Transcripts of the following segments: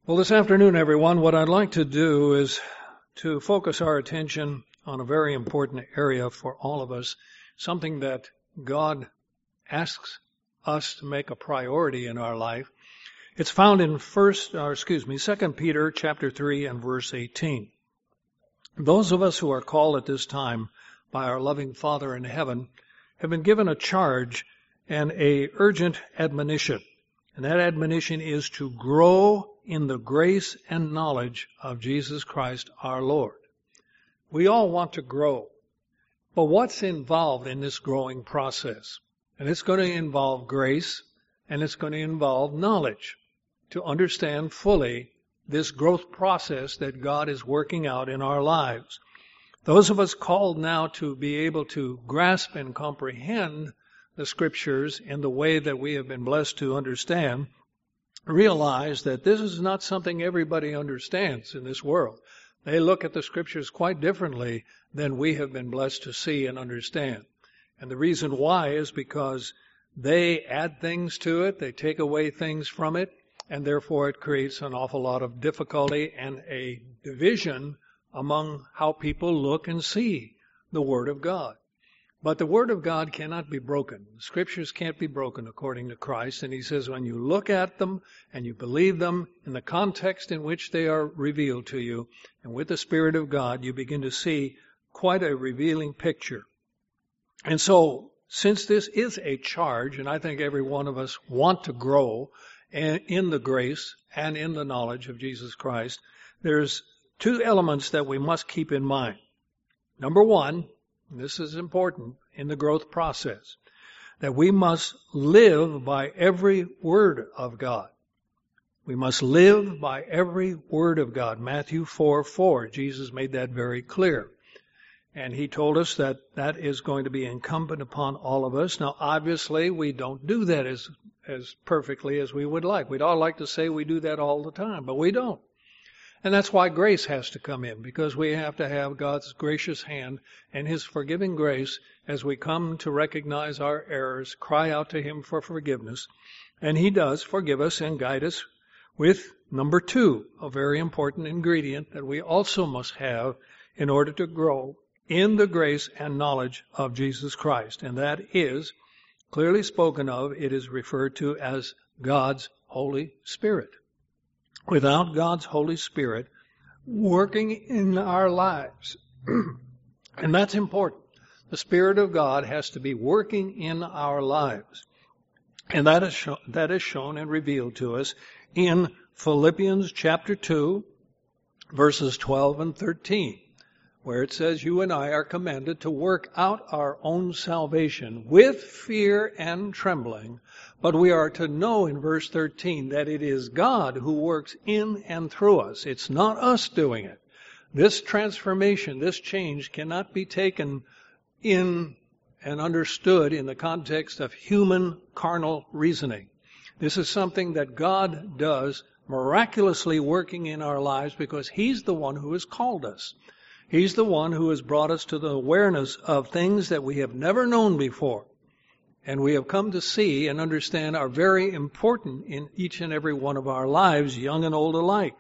Well, this afternoon, everyone, what I'd like to do is to focus our attention on a very important area for all of us, something that God asks us to make a priority in our life. It's found in 2 Peter chapter 3 and verse 18. Those of us who are called at this time by our loving Father in heaven have been given a charge and a urgent admonition. And that admonition is to grow in the grace and knowledge of Jesus Christ our Lord. We all want to grow. But what's involved in this growing process? And it's going to involve grace, and it's going to involve knowledge to understand fully this growth process that God is working out in our lives. Those of us called now to be able to grasp and comprehend the Scriptures in the way that we have been blessed to understand, realize that this is not something everybody understands in this world. They look at the Scriptures quite differently than we have been blessed to see and understand. And the reason why is because they add things to it, they take away things from it, and therefore it creates an awful lot of difficulty and a division among how people look and see the Word of God. But the Word of God cannot be broken. The Scriptures can't be broken according to Christ. And He says when you look at them and you believe them in the context in which they are revealed to you, and with the Spirit of God, you begin to see quite a revealing picture. And so, since this is a charge, and I think every one of us want to grow in the grace and in the knowledge of Jesus Christ, there's two elements that we must keep in mind. Number one, this is important in the growth process, that we must live by every word of God. We must live by every word of God. Matthew 4:4, Jesus made that very clear. And He told us that that is going to be incumbent upon all of us. Now, obviously, we don't do that as perfectly as we would like. We'd all like to say we do that all the time, but we don't. And that's why grace has to come in, because we have to have God's gracious hand and His forgiving grace as we come to recognize our errors, cry out to Him for forgiveness. And He does forgive us and guide us with, number two, a very important ingredient that we also must have in order to grow in the grace and knowledge of Jesus Christ. And that is clearly spoken of. It is referred to as God's Holy Spirit. Without God's Holy Spirit working in our lives, and that's important. The Spirit of God has to be working in our lives. And that is shown and revealed to us in Philippians chapter 2, verses 12 and 13, where it says, you and I are commanded to work out our own salvation with fear and trembling. But we are to know in verse 13 that it is God who works in and through us. It's not us doing it. This transformation, this change cannot be taken in and understood in the context of human carnal reasoning. This is something that God does miraculously working in our lives because He's the one who has called us. He's the one who has brought us to the awareness of things that we have never known before. And we have come to see and understand are very important in each and every one of our lives, young and old alike.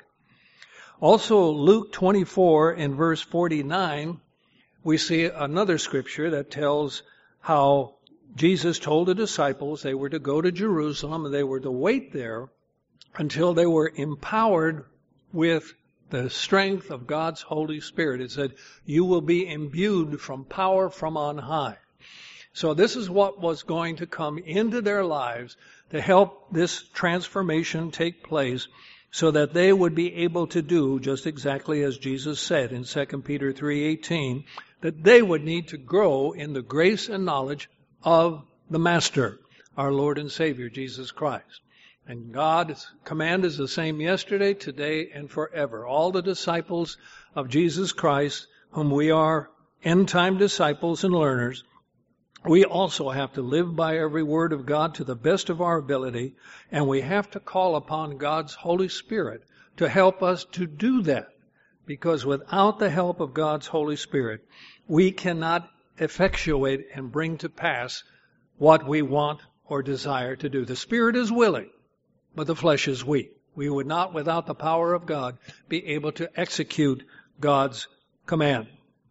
Also, Luke 24 in verse 49, we see another scripture that tells how Jesus told the disciples they were to go to Jerusalem and they were to wait there until they were empowered with the strength of God's Holy Spirit. It said, you will be imbued from power from on high. So this is what was going to come into their lives to help this transformation take place so that they would be able to do just exactly as Jesus said in 2 Peter 3:18, that they would need to grow in the grace and knowledge of the Master, our Lord and Savior, Jesus Christ. And God's command is the same yesterday, today, and forever. All the disciples of Jesus Christ, whom we are end-time disciples and learners, we also have to live by every word of God to the best of our ability, and we have to call upon God's Holy Spirit to help us to do that. Because without the help of God's Holy Spirit, we cannot effectuate and bring to pass what we want or desire to do. The Spirit is willing, but the flesh is weak. We would not, without the power of God, be able to execute God's command.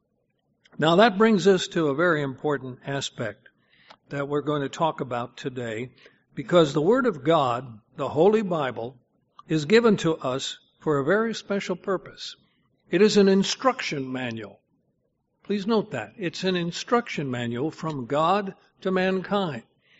Now that brings us to a very important aspect that we're going to talk about today, because the Word of God, the Holy Bible, is given to us for a very special purpose. It is an instruction manual. Please note that. It's an instruction manual from God to mankind.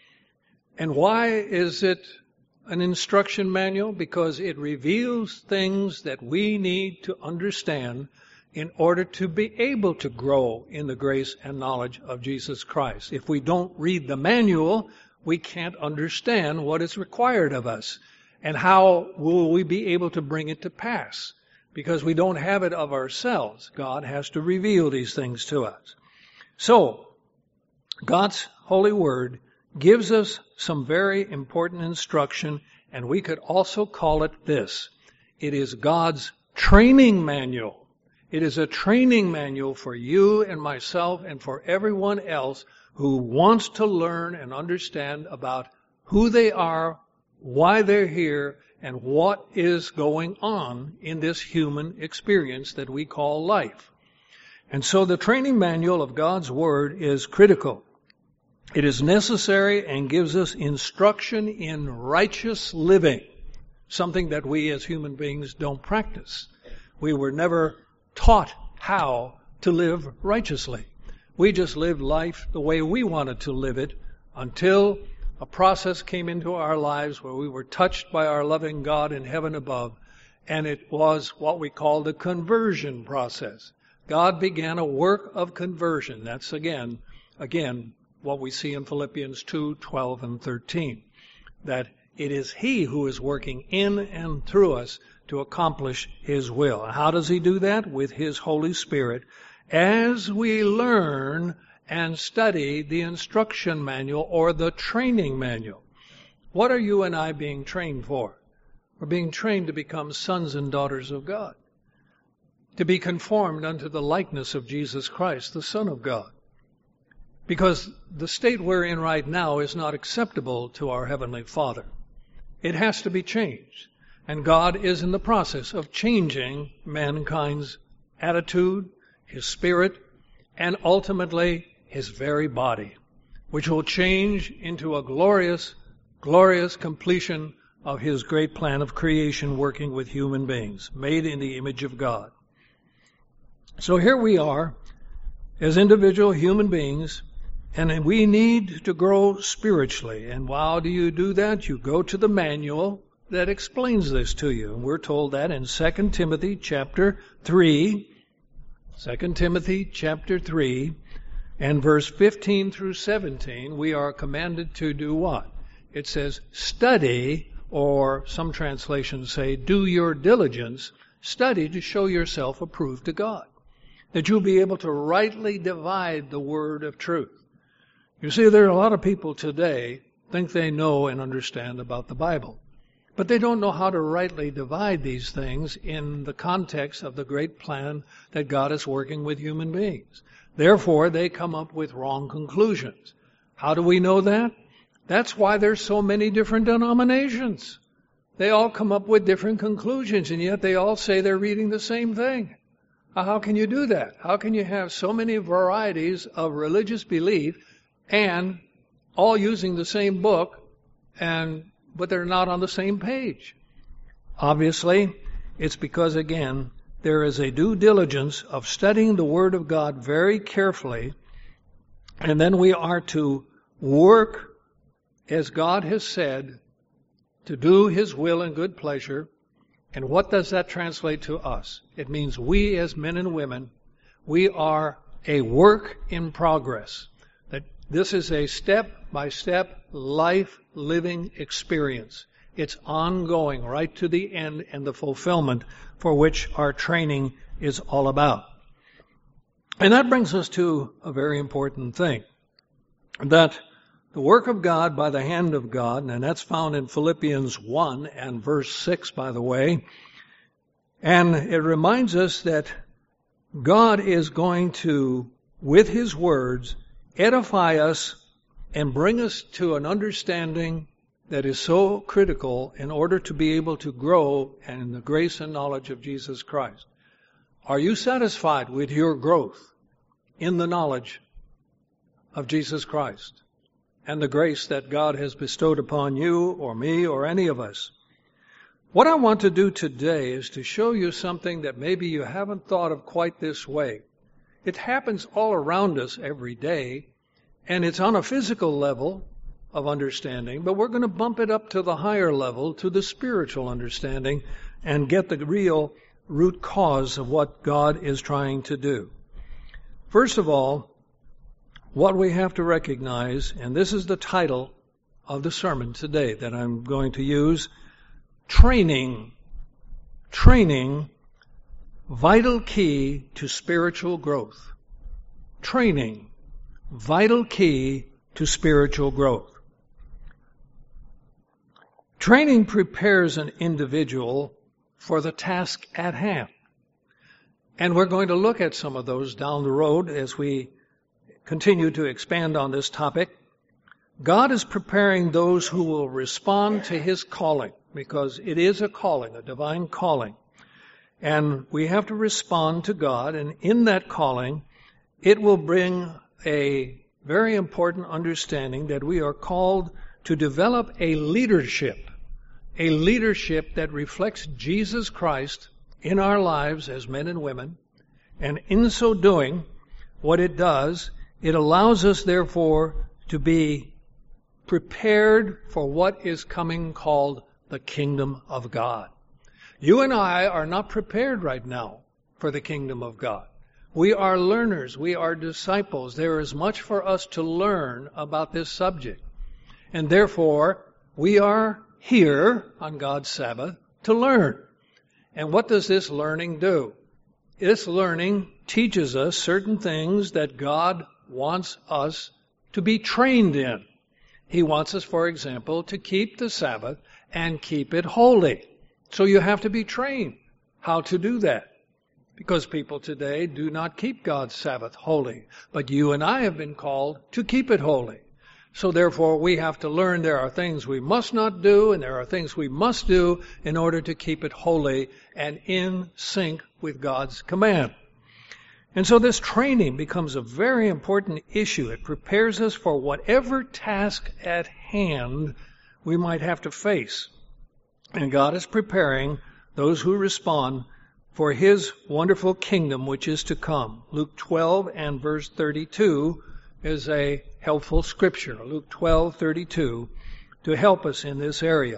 And why is it an instruction manual? Because it reveals things that we need to understand in order to be able to grow in the grace and knowledge of Jesus Christ. If we don't read the manual, we can't understand what is required of us. And how will we be able to bring it to pass? Because we don't have it of ourselves. God has to reveal these things to us. So, God's holy word gives us some very important instruction, and we could also call it this. It is God's training manual. It is a training manual for you and myself and for everyone else who wants to learn and understand about who they are, why they're here, and what is going on in this human experience that we call life. And so the training manual of God's Word is critical. It is necessary and gives us instruction in righteous living, something that we as human beings don't practice. We were never taught how to live righteously. We just lived life the way we wanted to live it until a process came into our lives where we were touched by our loving God in heaven above, and it was what we call the conversion process. God began a work of conversion. That's again what we see in Philippians 2:12 and 13, that it is He who is working in and through us to accomplish His will. How does He do that? With His Holy Spirit, as we learn and study the instruction manual or the training manual. What are you and I being trained for? We're being trained to become sons and daughters of God, to be conformed unto the likeness of Jesus Christ, the Son of God. Because the state we're in right now is not acceptable to our Heavenly Father. It has to be changed. And God is in the process of changing mankind's attitude, his spirit, and ultimately his very body, which will change into a glorious, glorious completion of his great plan of creation working with human beings, made in the image of God. So here we are as individual human beings, and we need to grow spiritually. And how do you do that? You go to the manual that explains this to you. And we're told that in 2 Timothy chapter 3, 2 Timothy chapter 3, and verse 15 through 17, we are commanded to do what? It says, study, or some translations say, do your diligence, study to show yourself approved to God, that you'll be able to rightly divide the word of truth. You see, there are a lot of people today think they know and understand about the Bible, but they don't know how to rightly divide these things in the context of the great plan that God is working with human beings. Therefore, they come up with wrong conclusions. How do we know that? That's why there's so many different denominations. They all come up with different conclusions, and yet they all say they're reading the same thing. How can you do that? How can you have so many varieties of religious belief and all using the same book, but they're not on the same page? Obviously, it's because, again, there is a due diligence of studying the Word of God very carefully, and then we are to work as God has said, to do His will and good pleasure. And what does that translate to us? It means we as men and women, we are a work in progress. That this is a step-by-step life-living experience. It's ongoing right to the end and the fulfillment for which our training is all about. And that brings us to a very important thing, that the work of God by the hand of God, and that's found in Philippians 1 and verse 6, by the way, and it reminds us that God is going to, with His words, edify us and bring us to an understanding that is so critical in order to be able to grow in the grace and knowledge of Jesus Christ. Are you satisfied with your growth in the knowledge of Jesus Christ and the grace that God has bestowed upon you or me or any of us? What I want to do today is to show you something that maybe you haven't thought of quite this way. It happens all around us every day, and it's on a physical level of understanding, but we're going to bump it up to the higher level, to the spiritual understanding, and get the real root cause of what God is trying to do. First of all, what we have to recognize, and this is the title of the sermon today that I'm going to use, Training, vital key to spiritual growth. Training, vital key to spiritual growth. Training prepares an individual for the task at hand. And we're going to look at some of those down the road as we continue to expand on this topic. God is preparing those who will respond to His calling, because it is a calling, a divine calling. And we have to respond to God, and in that calling, it will bring a very important understanding that we are called to develop a leadership that reflects Jesus Christ in our lives as men and women. And in so doing, what it does, it allows us, therefore, to be prepared for what is coming called the kingdom of God. You and I are not prepared right now for the kingdom of God. We are learners. We are disciples. There is much for us to learn about this subject. And therefore, we are here on God's Sabbath to learn. And what does this learning do? This learning teaches us certain things that God wants us to be trained in. He wants us, for example, to keep the Sabbath and keep it holy. So you have to be trained how to do that. Because people today do not keep God's Sabbath holy. But you and I have been called to keep it holy. So therefore we have to learn there are things we must not do and there are things we must do in order to keep it holy and in sync with God's command. And so this training becomes a very important issue. It prepares us for whatever task at hand we might have to face. And God is preparing those who respond for His wonderful kingdom which is to come. Luke 12 and verse 32 is a helpful scripture. Luke 12:32 to help us in this area.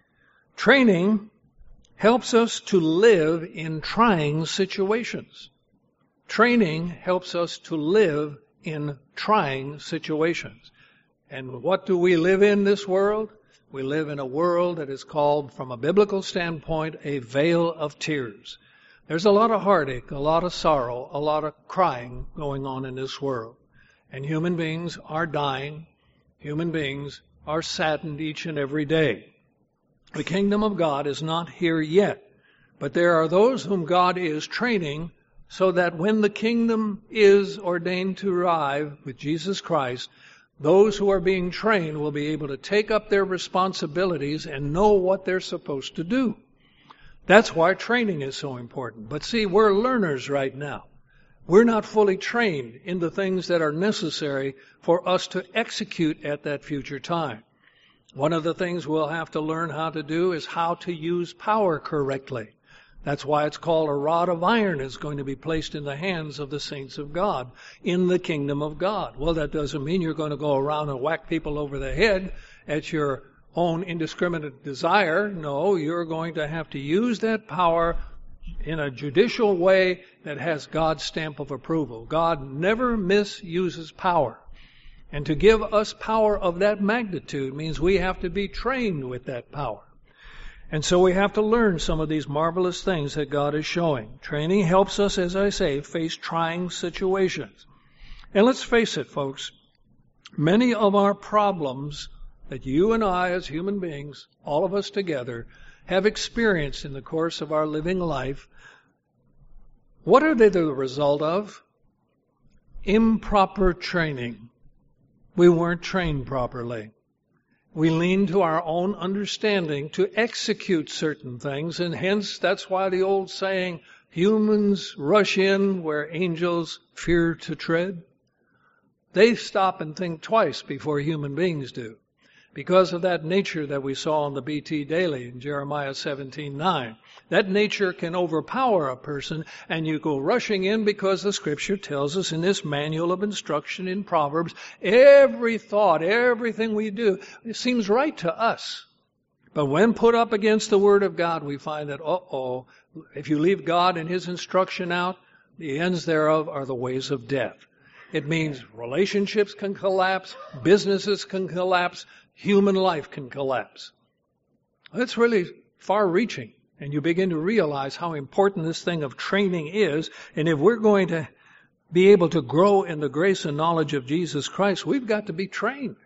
Training helps us to live in trying situations. Training helps us to live in trying situations. And what do we live in this world? We live in a world that is called, from a biblical standpoint, a vale of tears. There's a lot of heartache, a lot of sorrow, a lot of crying going on in this world. And human beings are dying. Human beings are saddened each and every day. The kingdom of God is not here yet. But there are those whom God is training so that when the kingdom is ordained to arrive with Jesus Christ, those who are being trained will be able to take up their responsibilities and know what they're supposed to do. That's why training is so important. But see, we're learners right now. We're not fully trained in the things that are necessary for us to execute at that future time. One of the things we'll have to learn how to do is how to use power correctly. That's why it's called a rod of iron is going to be placed in the hands of the saints of God in the kingdom of God. Well, that doesn't mean you're going to go around and whack people over the head at your own indiscriminate desire. No, you're going to have to use that power in a judicial way that has God's stamp of approval. God never misuses power. And to give us power of that magnitude means we have to be trained with that power. And so we have to learn some of these marvelous things that God is showing. Training helps us, as I say, face trying situations. And let's face it, folks, many of our problems that you and I as human beings, all of us together, have experienced in the course of our living life, what are they the result of? Improper training. We weren't trained properly. We lean to our own understanding to execute certain things, and hence that's why the old saying, humans rush in where angels fear to tread. They stop and think twice before human beings do, because of that nature that we saw on the BT Daily in Jeremiah 17:9. That nature can overpower a person, and you go rushing in because the Scripture tells us in this manual of instruction in Proverbs, every thought, everything we do, it seems right to us. But when put up against the Word of God, we find that, if you leave God and His instruction out, the ends thereof are the ways of death. It means relationships can collapse, businesses can collapse, human life can collapse. It's really far-reaching, and you begin to realize how important this thing of training is, and if we're going to be able to grow in the grace and knowledge of Jesus Christ, we've got to be trained.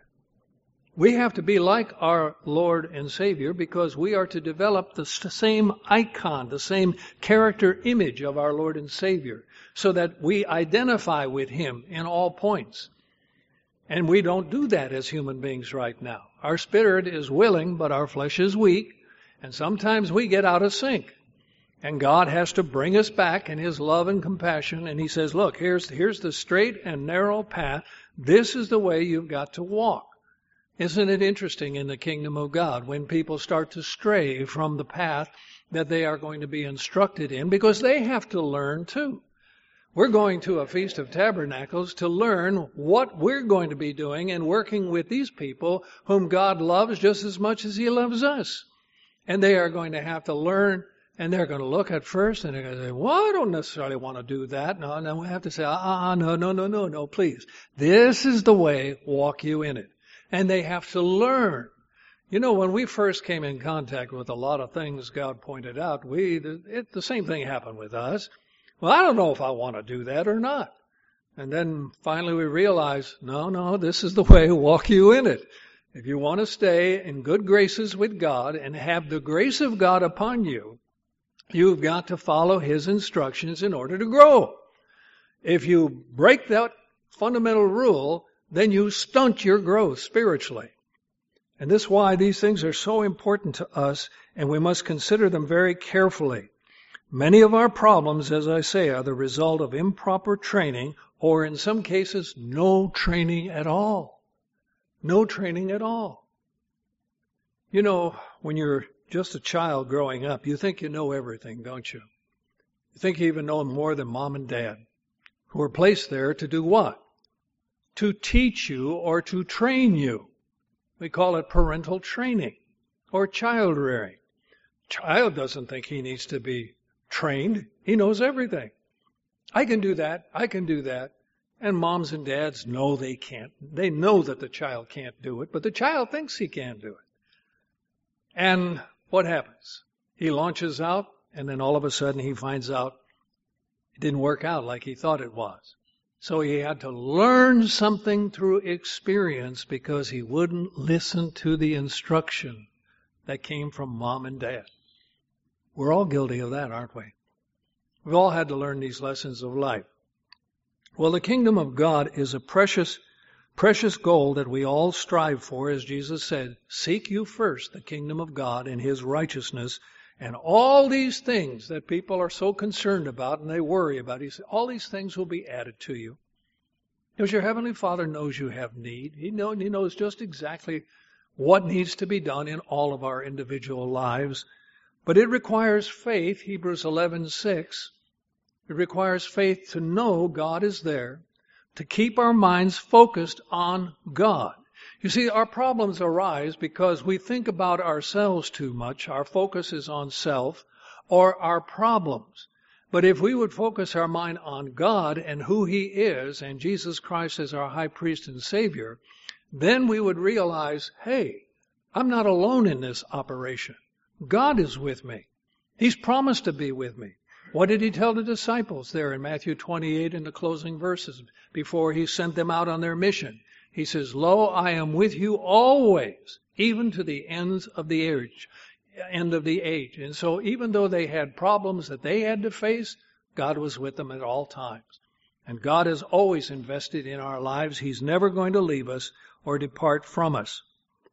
We have to be like our Lord and Savior because we are to develop the same icon, the same character image of our Lord and Savior, so that we identify with Him in all points. And we don't do that as human beings right now. Our spirit is willing, but our flesh is weak. And sometimes we get out of sync. And God has to bring us back in His love and compassion. And He says, look, here's the straight and narrow path. This is the way you've got to walk. Isn't it interesting in the kingdom of God when people start to stray from the path that they are going to be instructed in? Because they have to learn too. We're going to a Feast of Tabernacles to learn what we're going to be doing and working with these people whom God loves just as much as He loves us. And they are going to have to learn, and they're going to look at first, and they're going to say, well, I don't necessarily want to do that. No, we have to say, no, please. This is the way, walk you in it. And they have to learn. You know, when we first came in contact with a lot of things God pointed out, the same thing happened with us. Well, I don't know if I want to do that or not. And then finally we realized, no, this is the way, walk you in it. If you want to stay in good graces with God and have the grace of God upon you, you've got to follow His instructions in order to grow. If you break that fundamental rule, then you stunt your growth spiritually. And this is why these things are so important to us, and we must consider them very carefully. Many of our problems, as I say, are the result of improper training, or in some cases, no training at all. No training at all. You know, when you're just a child growing up, you think you know everything, don't you? You think you even know more than mom and dad, who are placed there to do what? To teach you or to train you. We call it parental training or child rearing. Child doesn't think he needs to be trained. He knows everything. I can do that. I can do that. And moms and dads know they can't. They know that the child can't do it, but the child thinks he can do it. And what happens? He launches out, and then all of a sudden he finds out it didn't work out like he thought it was. So he had to learn something through experience because he wouldn't listen to the instruction that came from mom and dad. We're all guilty of that, aren't we? We've all had to learn these lessons of life. Well, the kingdom of God is a precious goal that we all strive for, as Jesus said, seek you first the kingdom of God and His righteousness, and all these things that people are so concerned about and they worry about, He said, all these things will be added to you. Because your Heavenly Father knows you have need. He knows just exactly what needs to be done in all of our individual lives. But it requires faith, Hebrews 11:6. It requires faith to know God is there, to keep our minds focused on God. You see, our problems arise because we think about ourselves too much. Our focus is on self or our problems. But if we would focus our mind on God and who He is, and Jesus Christ as our high priest and Savior, then we would realize, hey, I'm not alone in this operation. God is with me. He's promised to be with me. What did He tell the disciples there in Matthew 28 in the closing verses before He sent them out on their mission? He says, lo, I am with you always, even to the end of the age. And so even though they had problems that they had to face, God was with them at all times. And God has always invested in our lives. He's never going to leave us or depart from us.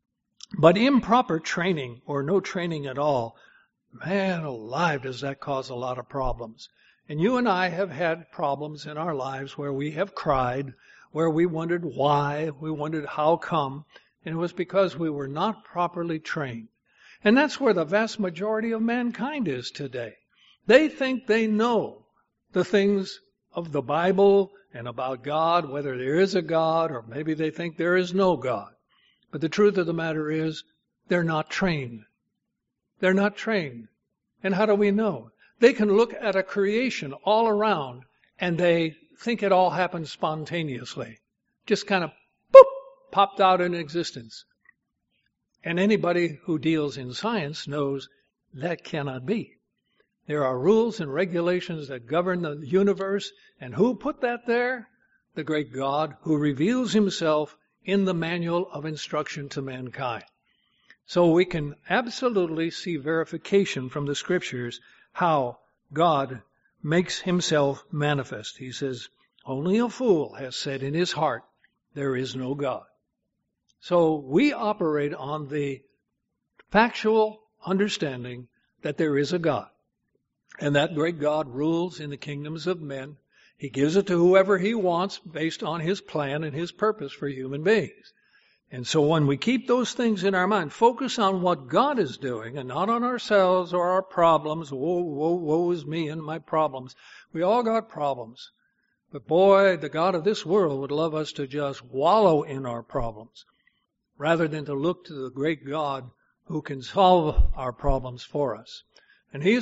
But improper training or no training at all, man alive, does that cause a lot of problems. And you and I have had problems in our lives where we have cried, where we wondered why, we wondered how come, and it was because we were not properly trained. And that's where the vast majority of mankind is today. They think they know the things of the Bible and about God, whether there is a God or maybe they think there is no God. But the truth of the matter is, they're not trained. They're not trained. And how do we know? They can look at a creation all around and they think it all happened spontaneously. Just kind of, boop, popped out in existence. And anybody who deals in science knows that cannot be. There are rules and regulations that govern the universe. And who put that there? The great God who reveals himself in the manual of instruction to mankind. So we can absolutely see verification from the scriptures how God makes himself manifest. He says, only a fool has said in his heart, there is no God. So we operate on the factual understanding that there is a God. And that great God rules in the kingdoms of men. He gives it to whoever he wants based on his plan and his purpose for human beings. And so when we keep those things in our mind, focus on what God is doing and not on ourselves or our problems. Woe is me and my problems. We all got problems. But boy, the God of this world would love us to just wallow in our problems rather than to look to the great God who can solve our problems for us. And he's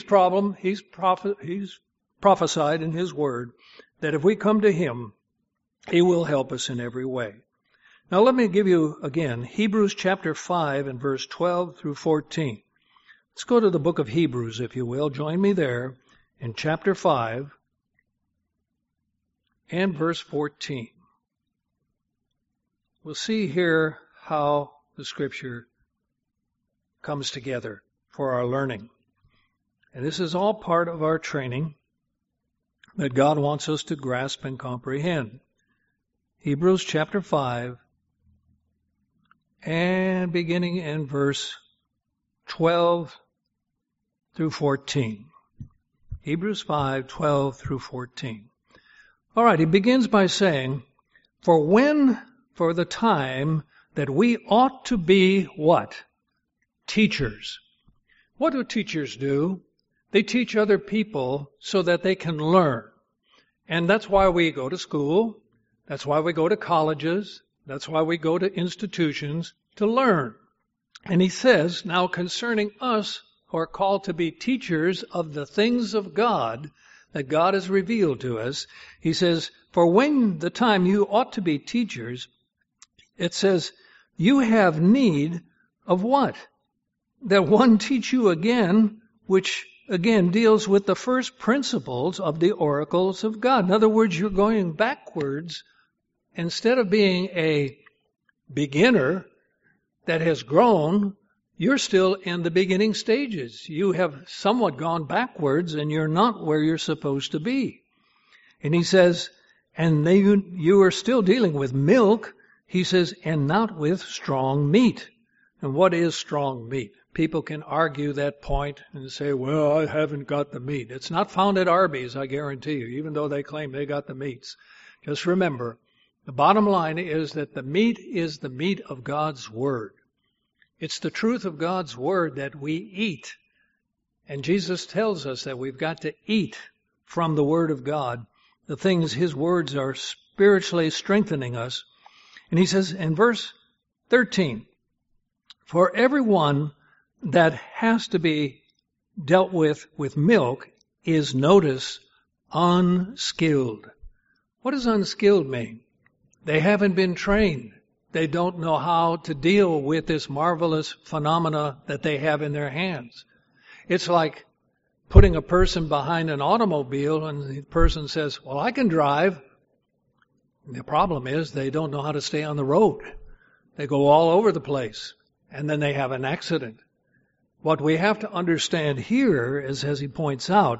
prophesied in his word that if we come to him, he will help us in every way. Now let me give you again Hebrews chapter 5 and verse 12 through 14. Let's go to the book of Hebrews, if you will. Join me there in chapter 5 and verse 14. We'll see here how the scripture comes together for our learning. And this is all part of our training that God wants us to grasp and comprehend. Hebrews chapter 5 and beginning in verse 12 through 14. Hebrews 5, 12 through 14. All right, he begins by saying, for the time that we ought to be what? Teachers. What do teachers do? They teach other people so that they can learn. And that's why we go to school. That's why we go to colleges. That's why we go to institutions to learn. And he says, now concerning us who are called to be teachers of the things of God that God has revealed to us, he says, for when the time you ought to be teachers, it says, you have need of what? That one teach you again, which again deals with the first principles of the oracles of God. In other words, you're going backwards. Instead of being a beginner that has grown, you're still in the beginning stages. You have somewhat gone backwards and you're not where you're supposed to be. And he says, and you are still dealing with milk, he says, and not with strong meat. And what is strong meat? People can argue that point and say, well, I haven't got the meat. It's not found at Arby's, I guarantee you, even though they claim they got the meats. Just remember, the bottom line is that the meat is the meat of God's Word. It's the truth of God's Word that we eat. And Jesus tells us that we've got to eat from the Word of God, the things His words are spiritually strengthening us. And he says in verse 13, for everyone that has to be dealt with milk is, notice, unskilled. What does unskilled mean? They haven't been trained. They don't know how to deal with this marvelous phenomena that they have in their hands. It's like putting a person behind an automobile and the person says, well, I can drive. And the problem is they don't know how to stay on the road. They go all over the place and then they have an accident. What we have to understand here is, as he points out,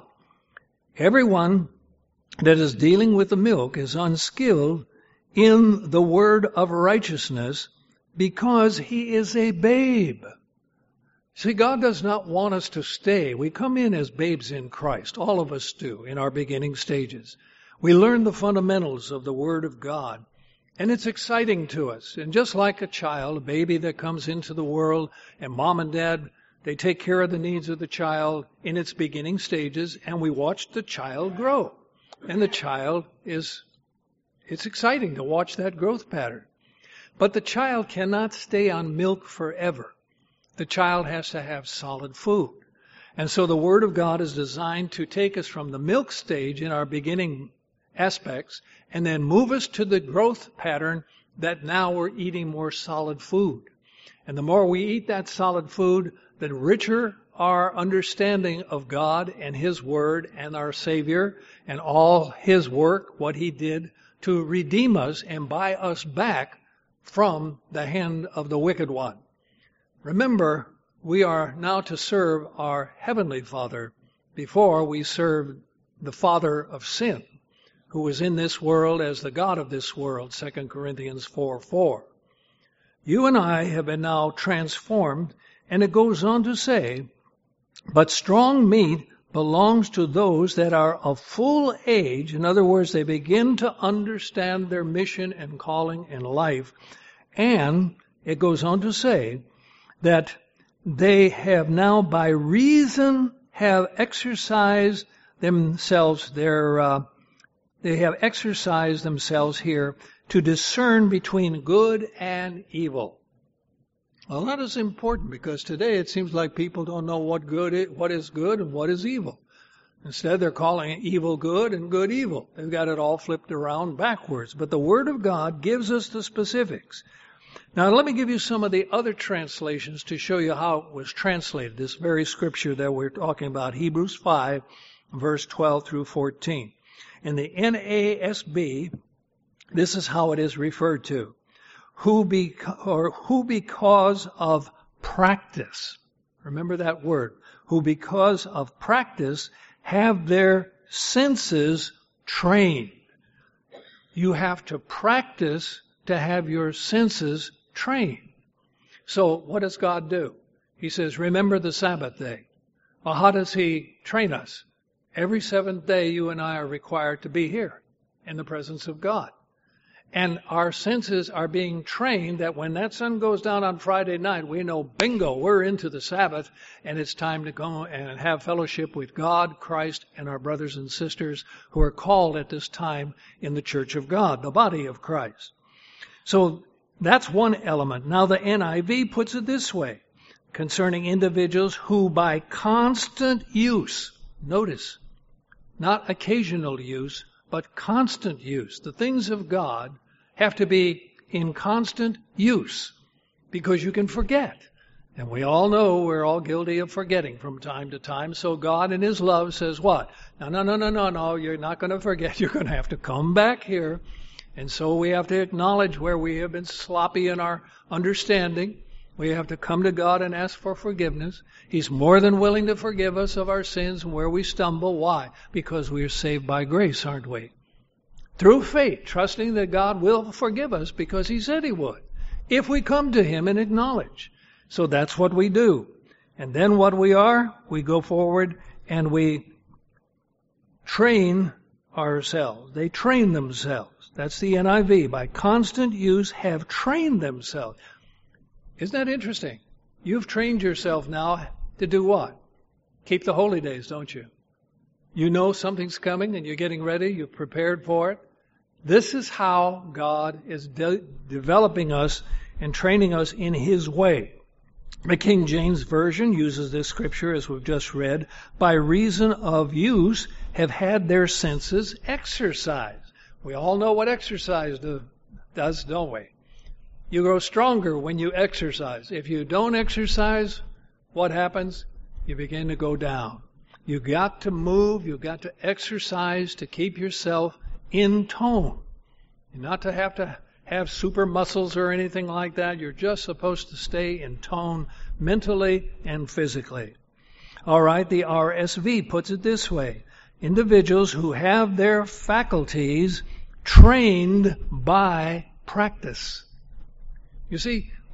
everyone that is dealing with the milk is unskilled in the word of righteousness because he is a babe. See, God does not want us to stay. We come in as babes in Christ. All of us do in our beginning stages. We learn the fundamentals of the Word of God. And it's exciting to us. And just like a child, a baby that comes into the world, and mom and dad, they take care of the needs of the child in its beginning stages, and we watch the child grow. And the child it's exciting to watch that growth pattern. But the child cannot stay on milk forever. The child has to have solid food. And so the Word of God is designed to take us from the milk stage in our beginning aspects and then move us to the growth pattern that now we're eating more solid food. And the more we eat that solid food, the richer our understanding of God and His Word and our Savior and all His work, what He did to redeem us and buy us back from the hand of the wicked one. Remember, we are now to serve our Heavenly Father before we serve the father of sin, who was in this world as the God of this world, 2 Corinthians 4:4. You and I have been now transformed, and it goes on to say, but strong meat belongs to those that are of full age. In other words, they begin to understand their mission and calling in life. And it goes on to say that they have now by reason have exercised themselves they have exercised themselves here to discern between good and evil. Well, that is important because today it seems like people don't know what is good and what is evil. Instead, they're calling evil good and good evil. They've got it all flipped around backwards. But the Word of God gives us the specifics. Now, let me give you some of the other translations to show you how it was translated, this very scripture that we're talking about, Hebrews 5, verse 12 through 14. In the NASB, this is how it is referred to. Who because of practice, remember that word, who because of practice have their senses trained. You have to practice to have your senses trained. So what does God do? He says, remember the Sabbath day. Well, how does He train us? Every seventh day you and I are required to be here in the presence of God. And our senses are being trained that when that sun goes down on Friday night, we know, bingo, we're into the Sabbath, and it's time to go and have fellowship with God, Christ, and our brothers and sisters who are called at this time in the church of God, the body of Christ. So that's one element. Now the NIV puts it this way, concerning individuals who by constant use, notice, not occasional use, but constant use. The things of God have to be in constant use because you can forget. And we all know we're all guilty of forgetting from time to time. So God in His love says what? No, you're not going to forget. You're going to have to come back here. And so we have to acknowledge where we have been sloppy in our understanding. We have to come to God and ask for forgiveness. He's more than willing to forgive us of our sins and where we stumble. Why? Because we are saved by grace, aren't we? Through faith, trusting that God will forgive us because He said He would, if we come to Him and acknowledge. So that's what we do. And then what we go forward and we train ourselves. They train themselves. That's the NIV. By constant use have trained themselves. Isn't that interesting? You've trained yourself now to do what? Keep the holy days, don't you? You know something's coming and you're getting ready. You're prepared for it. This is how God is developing us and training us in His way. The King James Version uses this scripture as we've just read. By reason of use have had their senses exercised. We all know what exercise does, don't we? You grow stronger when you exercise. If you don't exercise, what happens? You begin to go down. You've got to move. You've got to exercise to keep yourself in tone. You're not to have super muscles or anything like that. You're just supposed to stay in tone mentally and physically. All right, the RSV puts it this way. Individuals who have their faculties trained by practice. You see,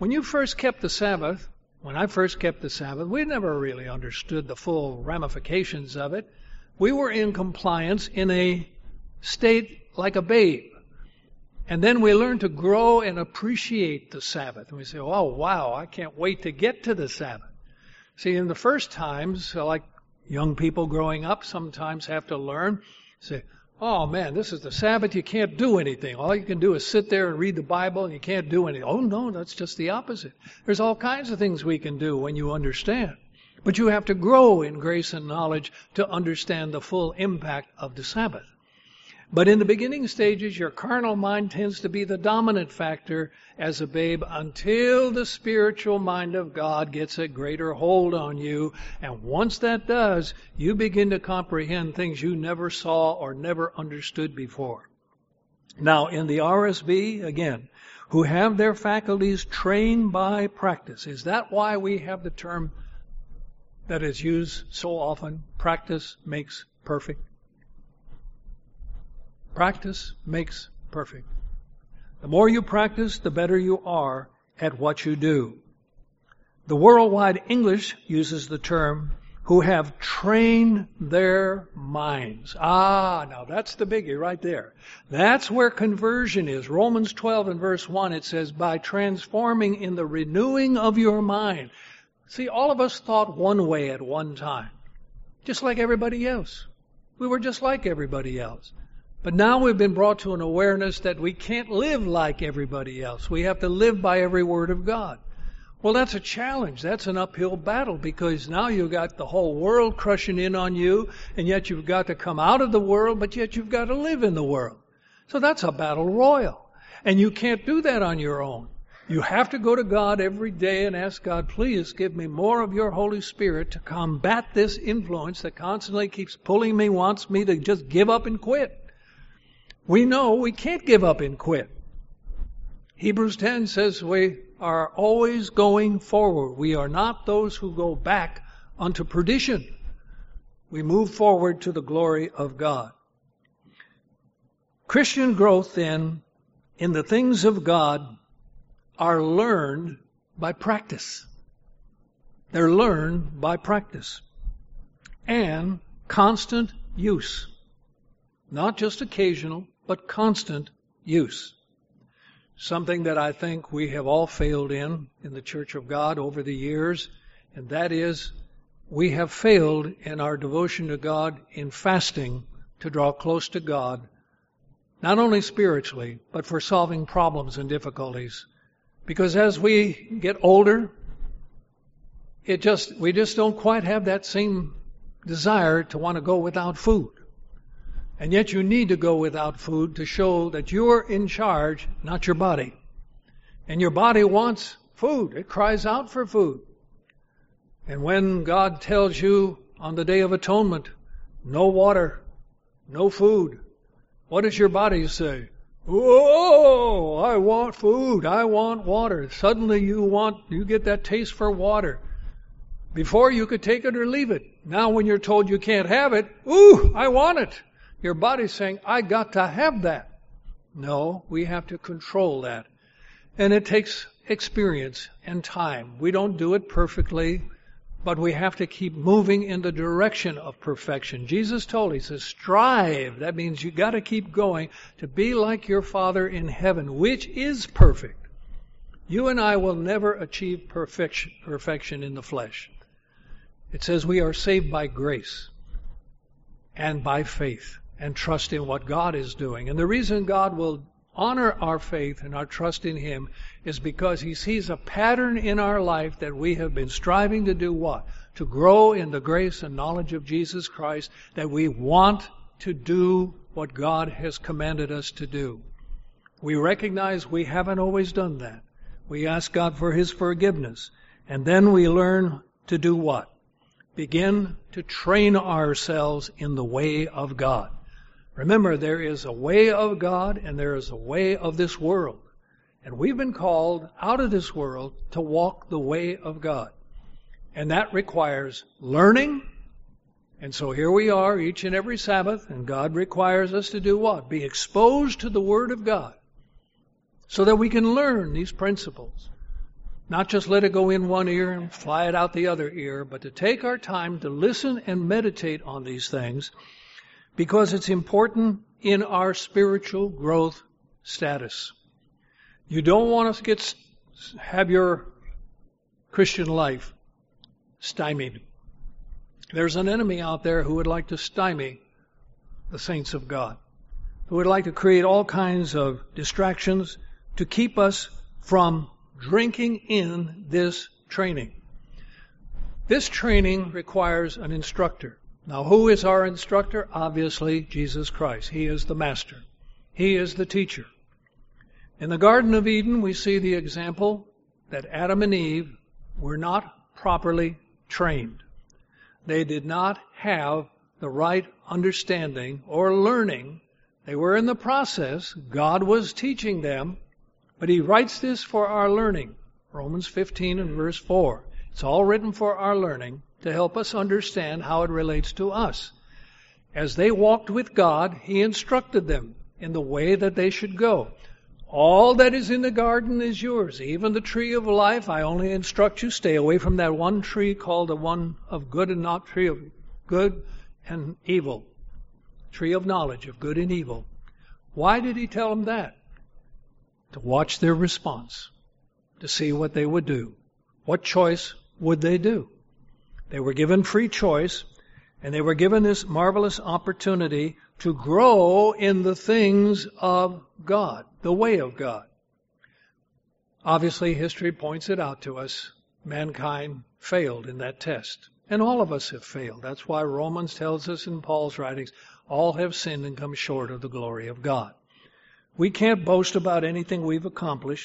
When you first kept the Sabbath, when I first kept the Sabbath, we never really understood the full ramifications of it. We were in compliance in a state like a babe. And then we learned to grow and appreciate the Sabbath. And we say, oh, wow, I can't wait to get to the Sabbath. See, in the first times, like young people growing up sometimes have to learn, say, oh man, this is the Sabbath, you can't do anything. All you can do is sit there and read the Bible and you can't do anything. Oh no, that's just the opposite. There's all kinds of things we can do when you understand. But you have to grow in grace and knowledge to understand the full impact of the Sabbath. But in the beginning stages, your carnal mind tends to be the dominant factor as a babe until the spiritual mind of God gets a greater hold on you. And once that does, you begin to comprehend things you never saw or never understood before. Now, in the RSV, again, who have their faculties trained by practice. Is that why we have the term that is used so often, practice makes perfect? Practice makes perfect. The more you practice, the better you are at what you do. The Worldwide English uses the term, who have trained their minds. Now that's the biggie right there. That's where conversion is. Romans 12 and verse 1, it says, by transforming in the renewing of your mind. See, all of us thought one way at one time, just like everybody else. We were just like everybody else. But now we've been brought to an awareness that we can't live like everybody else. We have to live by every word of God. Well, that's a challenge. That's an uphill battle because now you've got the whole world crushing in on you, and yet you've got to come out of the world, but yet you've got to live in the world. So that's a battle royal. And you can't do that on your own. You have to go to God every day and ask God, please give me more of your Holy Spirit to combat this influence that constantly keeps pulling me, wants me to just give up and quit. We know we can't give up and quit. Hebrews 10 says we are always going forward. We are not those who go back unto perdition. We move forward to the glory of God. Christian growth then in the things of God are learned by practice. They're learned by practice and constant use. Not just occasional, but constant use. Something that I think we have all failed in the Church of God over the years, and that is we have failed in our devotion to God in fasting to draw close to God, not only spiritually, but for solving problems and difficulties. Because as we get older, we just don't quite have that same desire to want to go without food. And yet you need to go without food to show that you're in charge, not your body. And your body wants food. It cries out for food. And when God tells you on the Day of Atonement, no water, no food, what does your body say? Oh, I want food. I want water. Suddenly you get that taste for water. Before you could take it or leave it. Now when you're told you can't have it, I want it. Your body's saying, I got to have that. No, we have to control that. And it takes experience and time. We don't do it perfectly, but we have to keep moving in the direction of perfection. Jesus told, he says, strive. That means you got to keep going to be like your Father in heaven, which is perfect. You and I will never achieve perfection in the flesh. It says we are saved by grace and by faith. And trust in what God is doing. And the reason God will honor our faith and our trust in Him is because He sees a pattern in our life that we have been striving to do what? To grow in the grace and knowledge of Jesus Christ, that we want to do what God has commanded us to do. We recognize we haven't always done that. We ask God for His forgiveness. And then we learn to do what? Begin to train ourselves in the way of God. Remember, there is a way of God and there is a way of this world. And we've been called out of this world to walk the way of God. And that requires learning. And so here we are each and every Sabbath, and God requires us to do what? Be exposed to the Word of God so that we can learn these principles. Not just let it go in one ear and fly it out the other ear, but to take our time to listen and meditate on these things, because it's important in our spiritual growth status. You don't want to have your Christian life stymied. There's an enemy out there who would like to stymie the saints of God, who would like to create all kinds of distractions to keep us from drinking in this training. This training requires an instructor. Now, who is our instructor? Obviously, Jesus Christ. He is the master. He is the teacher. In the Garden of Eden, we see the example that Adam and Eve were not properly trained. They did not have the right understanding or learning. They were in the process. God was teaching them. But he writes this for our learning. Romans 15 and verse 4. It's all written for our learning to help us understand how it relates to us. As they walked with God, he instructed them in the way that they should go. All that is in the garden is yours. Even the tree of life, I only instruct you, stay away from that one tree called the one of good and not tree of good and evil. Tree of knowledge of good and evil. Why did he tell them that? To watch their response, to see what they would do. What choice would they do? They were given free choice, and they were given this marvelous opportunity to grow in the things of God, the way of God. Obviously, history points it out to us. Mankind failed in that test. And all of us have failed. That's why Romans tells us in Paul's writings, all have sinned and come short of the glory of God. We can't boast about anything we've accomplished,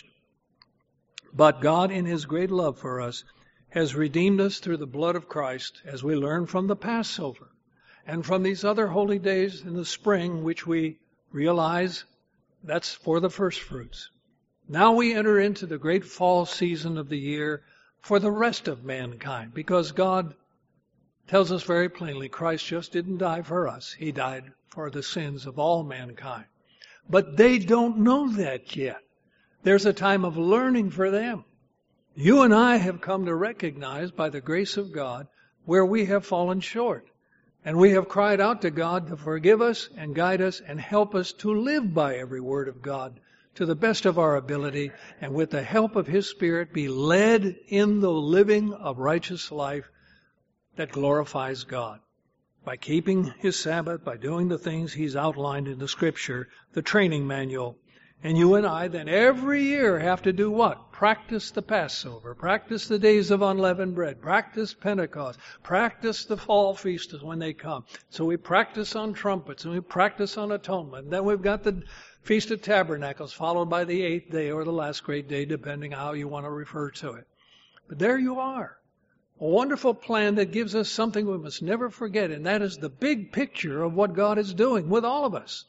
but God, in his great love for us, has redeemed us through the blood of Christ, as we learn from the Passover and from these other holy days in the spring, which we realize that's for the first fruits. Now we enter into the great fall season of the year for the rest of mankind, because God tells us very plainly, Christ just didn't die for us. He died for the sins of all mankind. But they don't know that yet. There's a time of learning for them. You and I have come to recognize by the grace of God where we have fallen short. And we have cried out to God to forgive us and guide us and help us to live by every word of God to the best of our ability, and with the help of his Spirit be led in the living of righteous life that glorifies God. By keeping his Sabbath, by doing the things he's outlined in the Scripture, the training manual. And you and I then every year have to do what? Practice the Passover, practice the days of unleavened bread, practice Pentecost, practice the fall feasts when they come. So we practice on trumpets, and we practice on atonement. And then we've got the Feast of Tabernacles, followed by the 8th day or the last great day, depending how you want to refer to it. But there you are. A wonderful plan that gives us something we must never forget, and that is the big picture of what God is doing with all of us.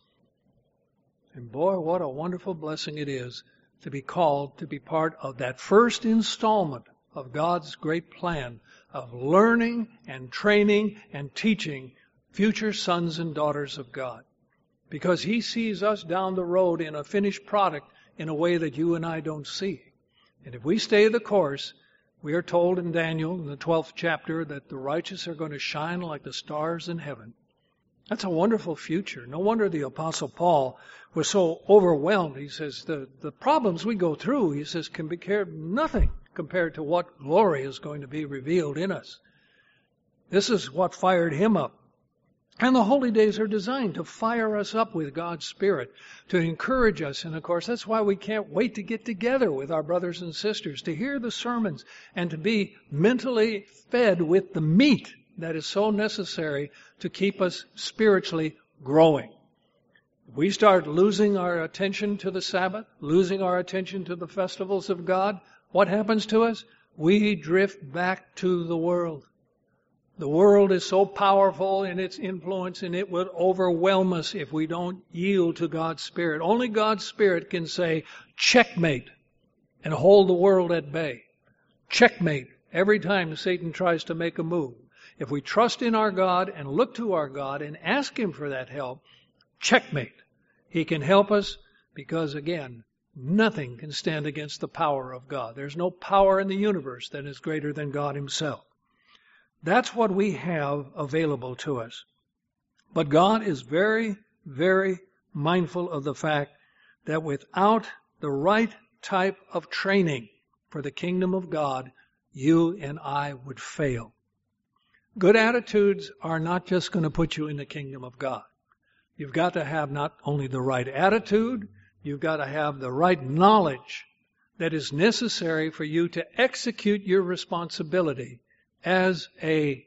And boy, what a wonderful blessing it is to be called to be part of that first installment of God's great plan of learning and training and teaching future sons and daughters of God. Because he sees us down the road in a finished product in a way that you and I don't see. And if we stay the course, we are told in Daniel, in the 12th chapter, that the righteous are going to shine like the stars in heaven. That's a wonderful future. No wonder the Apostle Paul was so overwhelmed. He says, the problems we go through, he says, can be nothing compared to what glory is going to be revealed in us. This is what fired him up. And the holy days are designed to fire us up with God's Spirit, to encourage us. And of course, that's why we can't wait to get together with our brothers and sisters, to hear the sermons and to be mentally fed with the meat that is so necessary to keep us spiritually growing. If we start losing our attention to the Sabbath, losing our attention to the festivals of God, what happens to us? We drift back to the world. The world is so powerful in its influence, and it would overwhelm us if we don't yield to God's Spirit. Only God's Spirit can say, checkmate, and hold the world at bay. Checkmate every time Satan tries to make a move. If we trust in our God and look to our God and ask him for that help, checkmate. He can help us because, again, nothing can stand against the power of God. There's no power in the universe that is greater than God himself. That's what we have available to us. But God is very, very mindful of the fact that without the right type of training for the kingdom of God, you and I would fail. Good attitudes are not just going to put you in the kingdom of God. You've got to have not only the right attitude, you've got to have the right knowledge that is necessary for you to execute your responsibility as a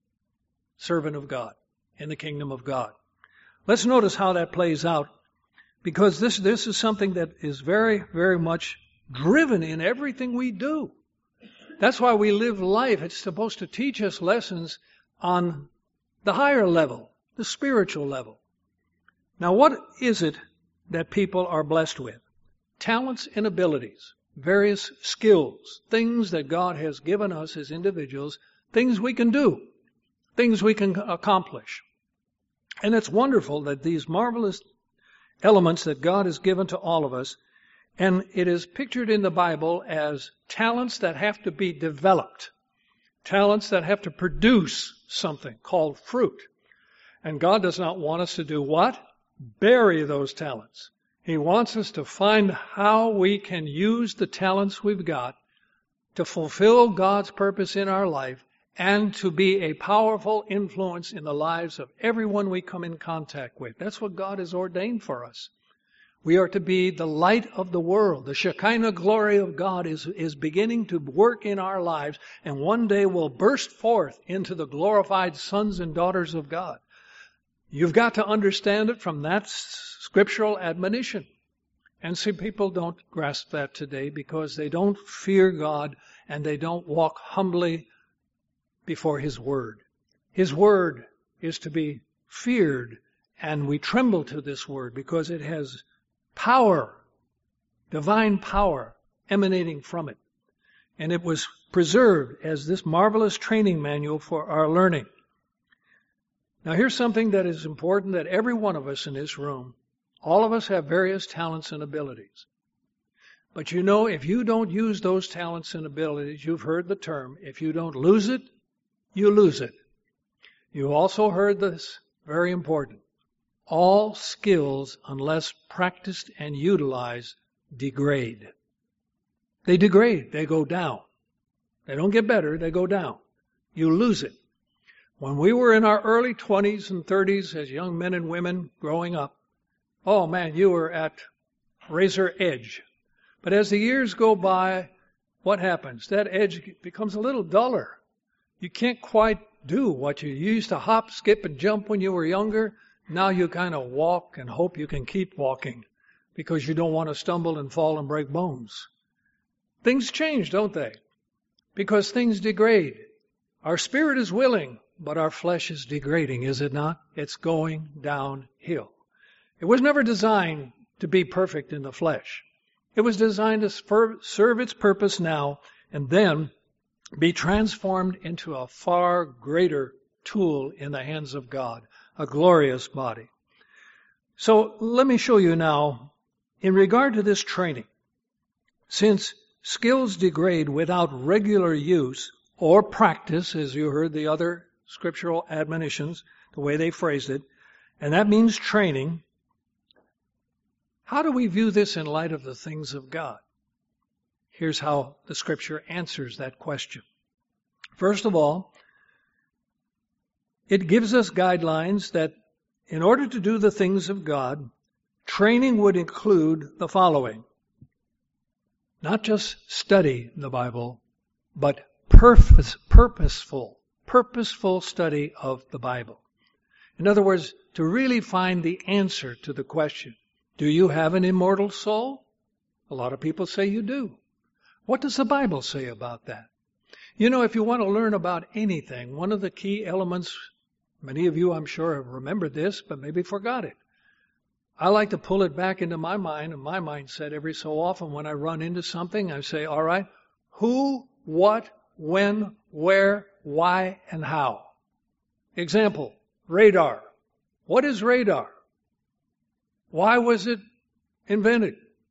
servant of God in the kingdom of God. Let's notice how that plays out, because this is something that is very, very much driven in everything we do. That's why we live life. It's supposed to teach us lessons on the higher level, the spiritual level. Now, what is it that people are blessed with? Talents and abilities, various skills, things that God has given us as individuals, things we can do, things we can accomplish. And it's wonderful that these marvelous elements that God has given to all of us, and it is pictured in the Bible as talents that have to be developed, talents that have to produce something called fruit. And God does not want us to do what? Bury those talents. He wants us to find how we can use the talents we've got to fulfill God's purpose in our life and to be a powerful influence in the lives of everyone we come in contact with. That's what God has ordained for us. We are to be the light of the world. The Shekinah glory of God is beginning to work in our lives, and one day will burst forth into the glorified sons and daughters of God. You've got to understand it from that scriptural admonition. And see, people don't grasp that today because they don't fear God and they don't walk humbly before His Word. His Word is to be feared, and we tremble to this Word because it has power, divine power emanating from it. And it was preserved as this marvelous training manual for our learning. Now here's something that is important, that every one of us in this room, all of us have various talents and abilities. But you know, if you don't use those talents and abilities, you've heard the term, if you don't lose it, you lose it. You also heard this, very important. All skills, unless practiced and utilized, degrade. They degrade. They go down. They don't get better. They go down. You lose it. When we were in our early 20s and 30s as young men and women growing up, oh man, you were at razor edge. But as the years go by, what happens? That edge becomes a little duller. You can't quite do what you used to hop, skip, and jump when you were younger. Now you kind of walk and hope you can keep walking because you don't want to stumble and fall and break bones. Things change, don't they? Because things degrade. Our spirit is willing, but our flesh is degrading, is it not? It's going downhill. It was never designed to be perfect in the flesh. It was designed to serve its purpose now and then be transformed into a far greater tool in the hands of God, a glorious body. So let me show you now, in regard to this training, since skills degrade without regular use or practice, as you heard the other scriptural admonitions, the way they phrased it, and that means training, how do we view this in light of the things of God? Here's how the Scripture answers that question. First of all, it gives us guidelines that in order to do the things of God, training would include the following. Not just study the Bible, but purposeful study of the Bible. In other words, to really find the answer to the question, do you have an immortal soul? A lot of people say you do. What does the Bible say about that? You know, if you want to learn about anything, one of the key elements, many of you I'm sure have remembered this, but maybe forgot it. I like to pull it back into my mind and my mindset every so often when I run into something. I say, all right, who, what, when, where, why, and how. Example, radar. What is radar? Why was it invented?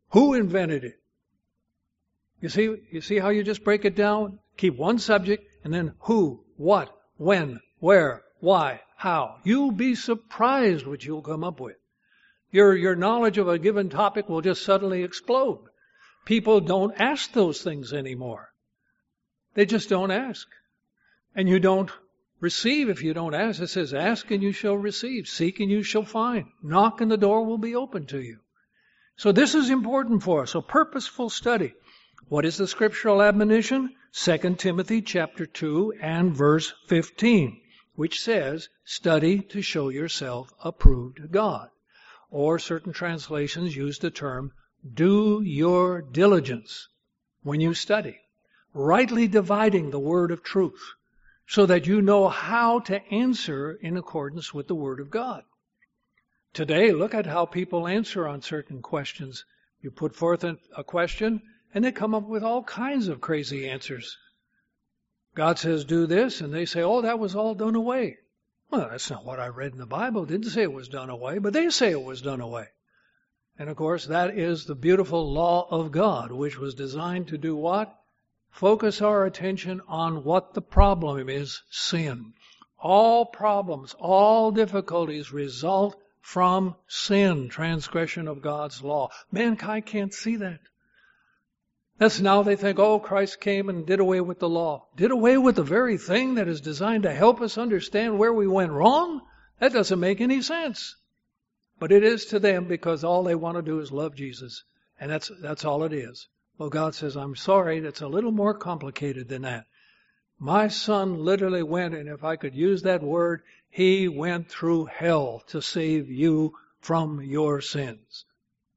Who invented it? You see how you just break it down? Keep one subject and then who, what, when, where, why, how. You'll be surprised what you'll come up with. Your knowledge of a given topic will just suddenly explode. People don't ask those things anymore. They just don't ask. And you don't receive if you don't ask. It says, ask and you shall receive. Seek and you shall find. Knock and the door will be open to you. So this is important for us. So purposeful study. What is the scriptural admonition? 2 Timothy chapter 2 and verse 15, which says, study to show yourself approved to God. Or certain translations use the term, do your diligence when you study, rightly dividing the word of truth, so that you know how to answer in accordance with the word of God. Today, look at how people answer on certain questions. You put forth a question, and they come up with all kinds of crazy answers. God says, do this, and they say, oh, that was all done away. Well, that's not what I read in the Bible. It didn't say it was done away, but they say it was done away. And of course, that is the beautiful law of God, which was designed to do what? Focus our attention on what the problem is, sin. All problems, all difficulties result from sin, transgression of God's law. Mankind can't see that. That's now they think, oh, Christ came and did away with the law. Did away with the very thing that is designed to help us understand where we went wrong? That doesn't make any sense. But it is to them because all they want to do is love Jesus. And that's all it is. Well, God says, I'm sorry, that's a little more complicated than that. My son literally went, and if I could use that word, he went through hell to save you from your sins.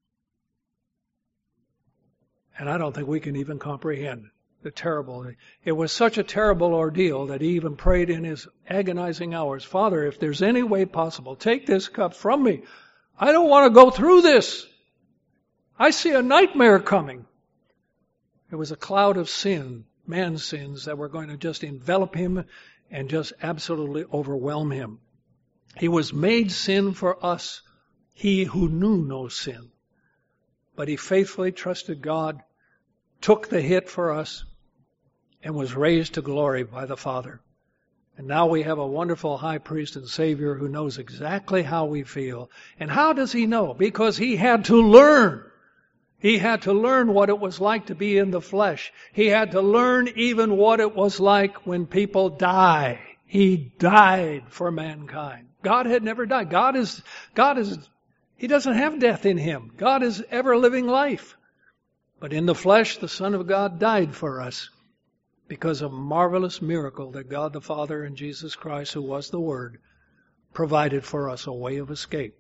And I don't think we can even comprehend the terrible. It was such a terrible ordeal that he even prayed in his agonizing hours, Father, if there's any way possible, take this cup from me. I don't want to go through this. I see a nightmare coming. It was a cloud of sin, man's sins, that were going to just envelop him and just absolutely overwhelm him. He was made sin for us, he who knew no sin. But he faithfully trusted God, took the hit for us, and was raised to glory by the Father. And now we have a wonderful high priest and Savior who knows exactly how we feel. And how does he know? Because he had to learn. He had to learn what it was like to be in the flesh. He had to learn even what it was like when people die. He died for mankind. God had never died. He doesn't have death in him. God is ever living life. But in the flesh, the Son of God died for us because of a marvelous miracle that God the Father and Jesus Christ, who was the Word, provided for us a way of escape.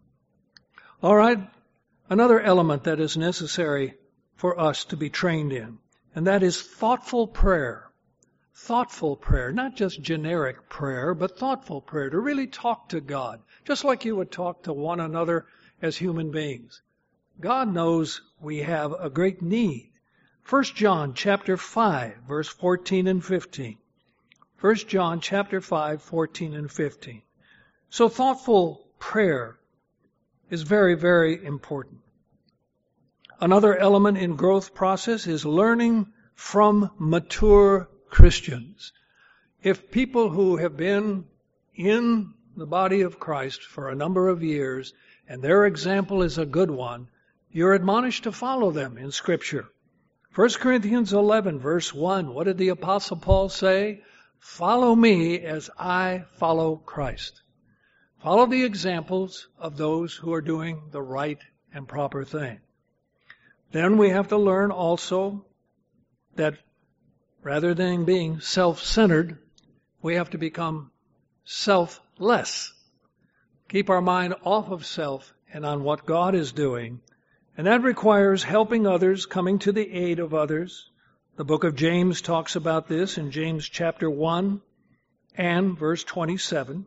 All right, another element that is necessary for us to be trained in, and that is thoughtful prayer. Thoughtful prayer, not just generic prayer, but thoughtful prayer, to really talk to God, just like you would talk to one another as human beings. God knows we have a great need. 1 John chapter 5, verse 14 and 15. 1 John chapter 5, 14 and 15. So thoughtful prayer is very, very important. Another element in growth process is learning from mature Christians. If people who have been in the body of Christ for a number of years, and their example is a good one, you're admonished to follow them in Scripture. 1 Corinthians 11, verse 1, what did the Apostle Paul say? Follow me as I follow Christ. Follow the examples of those who are doing the right and proper thing. Then we have to learn also that rather than being self-centered, we have to become selfless. Keep our mind off of self and on what God is doing. And that requires helping others, coming to the aid of others. The book of James talks about this in James chapter 1 and verse 27.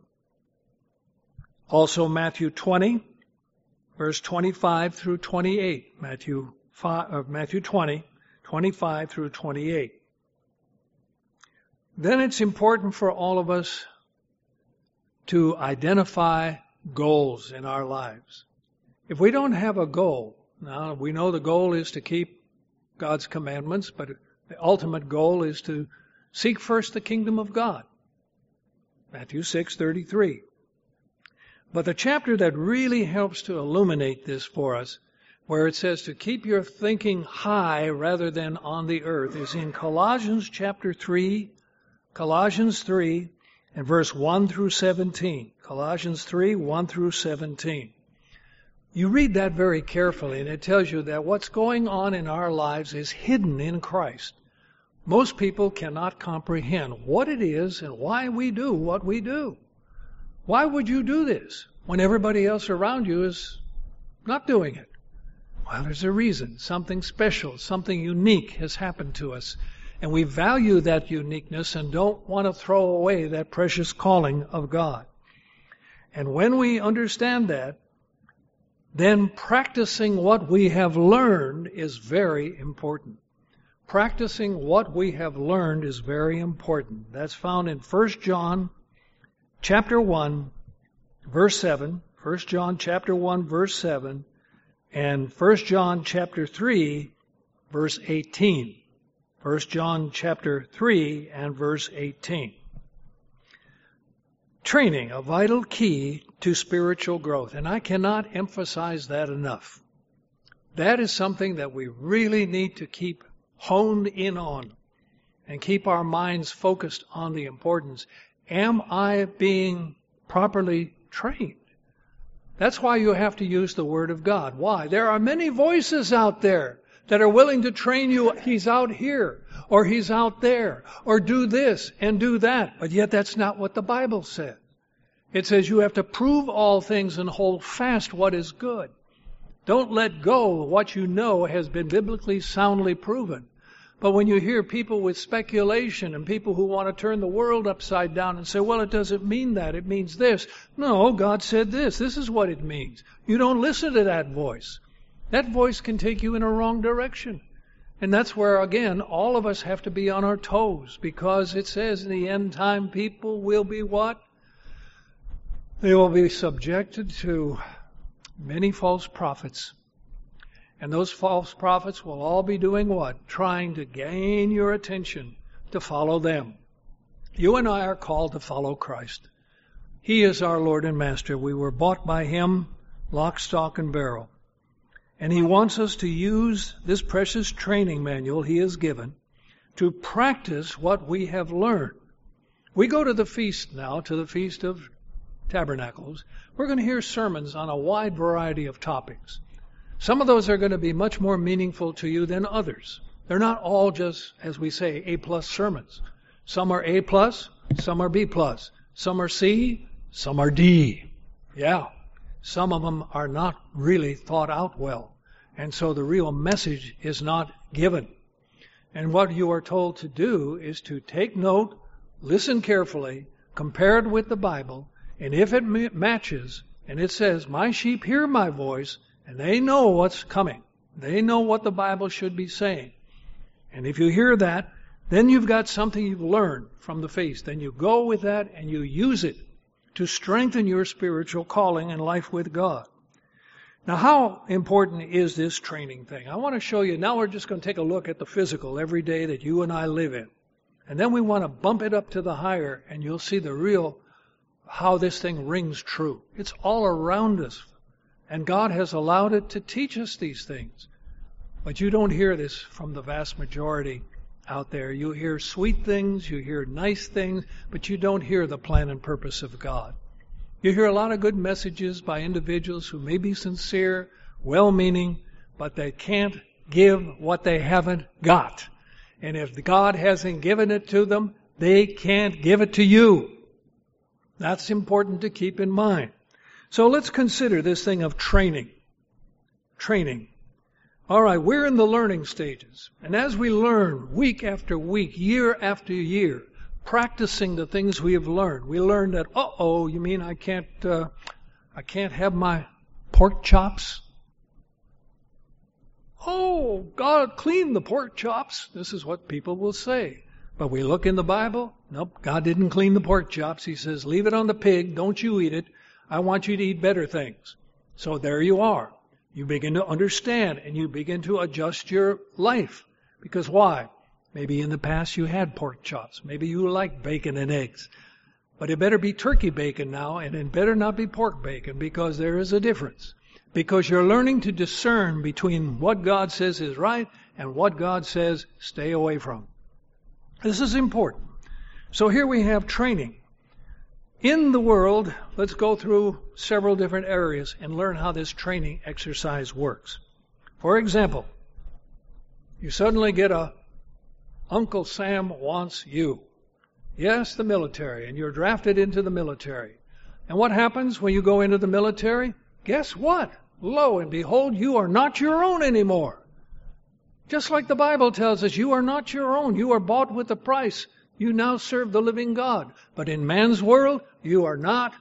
Also Matthew 20, verse 25 through 28. Matthew 20, 25 through 28. Then it's important for all of us to identify goals in our lives. If we don't have a goal, Now, we know the goal is to keep God's commandments, but the ultimate goal is to seek first the kingdom of God. Matthew 6:33. But the chapter that really helps to illuminate this for us, where it says to keep your thinking high rather than on the earth, is in Colossians chapter 3, Colossians 3, and verse 1 through 17. Colossians 3, 1 through 17. You read that very carefully, and it tells you that what's going on in our lives is hidden in Christ. Most people cannot comprehend what it is and why we do what we do. Why would you do this when everybody else around you is not doing it? Well, there's a reason. Something special, something unique has happened to us. And we value that uniqueness and don't want to throw away that precious calling of God. And when we understand that, then practicing what we have learned is very important. Practicing what we have learned is very important. That's found in 1 John chapter 1, verse 7. 1 John chapter 1, verse 7. And 1 John chapter 3, verse 18. 1 John chapter 3 and verse 18. Training, a vital key to spiritual growth. And I cannot emphasize that enough. That is something that we really need to keep honed in on and keep our minds focused on the importance. Am I being properly trained? That's why you have to use the Word of God. Why? There are many voices out there that are willing to train you. He's out here, or he's out there, or do this and do that. But yet that's not what the Bible says. It says you have to prove all things and hold fast what is good. Don't let go of what you know has been biblically soundly proven. But when you hear people with speculation and people who want to turn the world upside down and say, well, it doesn't mean that, it means this. No, God said this. This is what it means. You don't listen to that voice. That voice can take you in a wrong direction. And that's where, again, all of us have to be on our toes, because it says in the end time people will be what? They will be subjected to many false prophets. And those false prophets will all be doing what? Trying to gain your attention to follow them. You and I are called to follow Christ. He is our Lord and Master. We were bought by Him, lock, stock, and barrel. And He wants us to use this precious training manual He has given to practice what we have learned. We go to the feast now, to the Feast of Tabernacles. We're going to hear sermons on a wide variety of topics. Some of those are going to be much more meaningful to you than others. They're not all just, as we say, A+ sermons. Some are A+, some are B+, some are C, some are D. Yeah, some of them are not really thought out well. And so the real message is not given. And what you are told to do is to take note, listen carefully, compare it with the Bible, and if it matches, and it says, my sheep hear my voice, and they know what's coming. They know what the Bible should be saying. And if you hear that, then you've got something you've learned from the feast. Then you go with that and you use it to strengthen your spiritual calling and life with God. Now, how important is this training thing? I want to show you. Now we're just going to take a look at the physical every day that you and I live in. And then we want to bump it up to the higher, and you'll see the real, how this thing rings true. It's all around us. And God has allowed it to teach us these things. But you don't hear this from the vast majority out there. You hear sweet things, you hear nice things, but you don't hear the plan and purpose of God. You hear a lot of good messages by individuals who may be sincere, well-meaning, but they can't give what they haven't got. And if God hasn't given it to them, they can't give it to you. That's important to keep in mind. So let's consider this thing of training. Training. All right, we're in the learning stages. And as we learn week after week, year after year, practicing the things we have learned, we learn that, you mean I can't have my pork chops? Oh, God cleaned the pork chops. This is what people will say. But we look in the Bible. Nope, God didn't clean the pork chops. He says, leave it on the pig. Don't you eat it. I want you to eat better things. So there you are. You begin to understand and you begin to adjust your life. Because why? Maybe in the past you had pork chops. Maybe you like bacon and eggs. But it better be turkey bacon now, and it better not be pork bacon, because there is a difference. Because you're learning to discern between what God says is right and what God says stay away from. This is important. So here we have training. In the world, let's go through several different areas and learn how this training exercise works. For example, you suddenly get a Uncle Sam wants you. Yes, the military, and you're drafted into the military. And what happens when you go into the military? Guess what? Lo and behold, you are not your own anymore. Just like the Bible tells us, you are not your own. You are bought with a price. You now serve the living God. But in man's world, you are not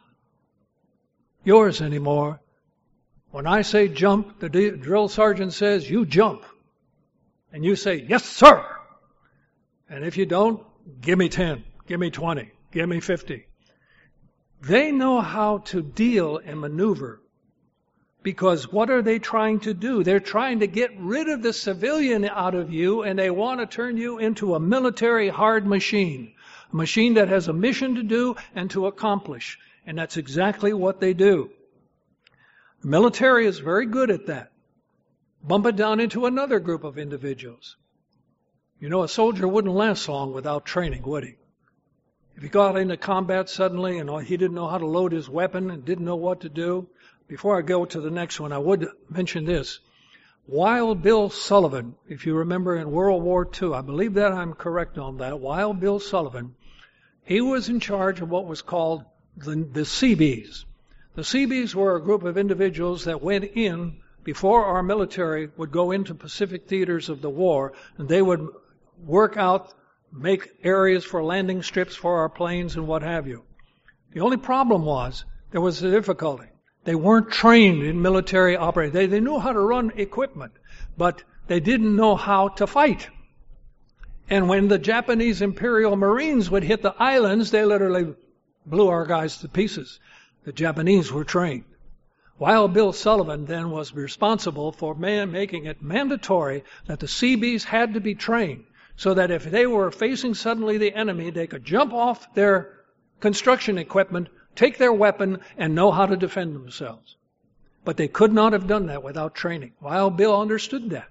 yours anymore. When I say jump, the drill sergeant says, you jump. And you say, yes, sir. And if you don't, give me 10, give me 20, give me 50. They know how to deal and maneuver. Because what are they trying to do? They're trying to get rid of the civilian out of you, and they want to turn you into a military hard machine. A machine that has a mission to do and to accomplish. And that's exactly what they do. The military is very good at that. Bump it down into another group of individuals. You know, a soldier wouldn't last long without training, would he? If he got into combat suddenly and he didn't know how to load his weapon and didn't know what to do. Before I go to the next one, I would mention this. Wild Bill Sullivan, if you remember in World War II, I believe that I'm correct on that, Wild Bill Sullivan, he was in charge of what was called the Seabees. The Seabees were a group of individuals that went in before our military would go into Pacific theaters of the war, and they would work out, make areas for landing strips for our planes and what have you. The only problem was, there was a difficulty. They weren't trained in military operations. They knew how to run equipment, but they didn't know how to fight. And when the Japanese Imperial Marines would hit the islands, they literally blew our guys to pieces. The Japanese were trained. Wild Bill Sullivan then was responsible for making it mandatory that the Seabees had to be trained so that if they were facing suddenly the enemy, they could jump off their construction equipment, take their weapon, and know how to defend themselves. But they could not have done that without training. Wild Bill understood that.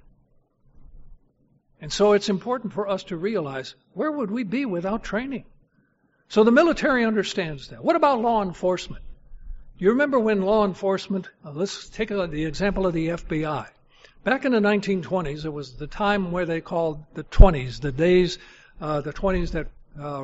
And so it's important for us to realize, where would we be without training? So the military understands that. What about law enforcement? You remember when law enforcement, let's take the example of the FBI. Back in the 1920s, it was the time where they called the 20s, the days, the 20s that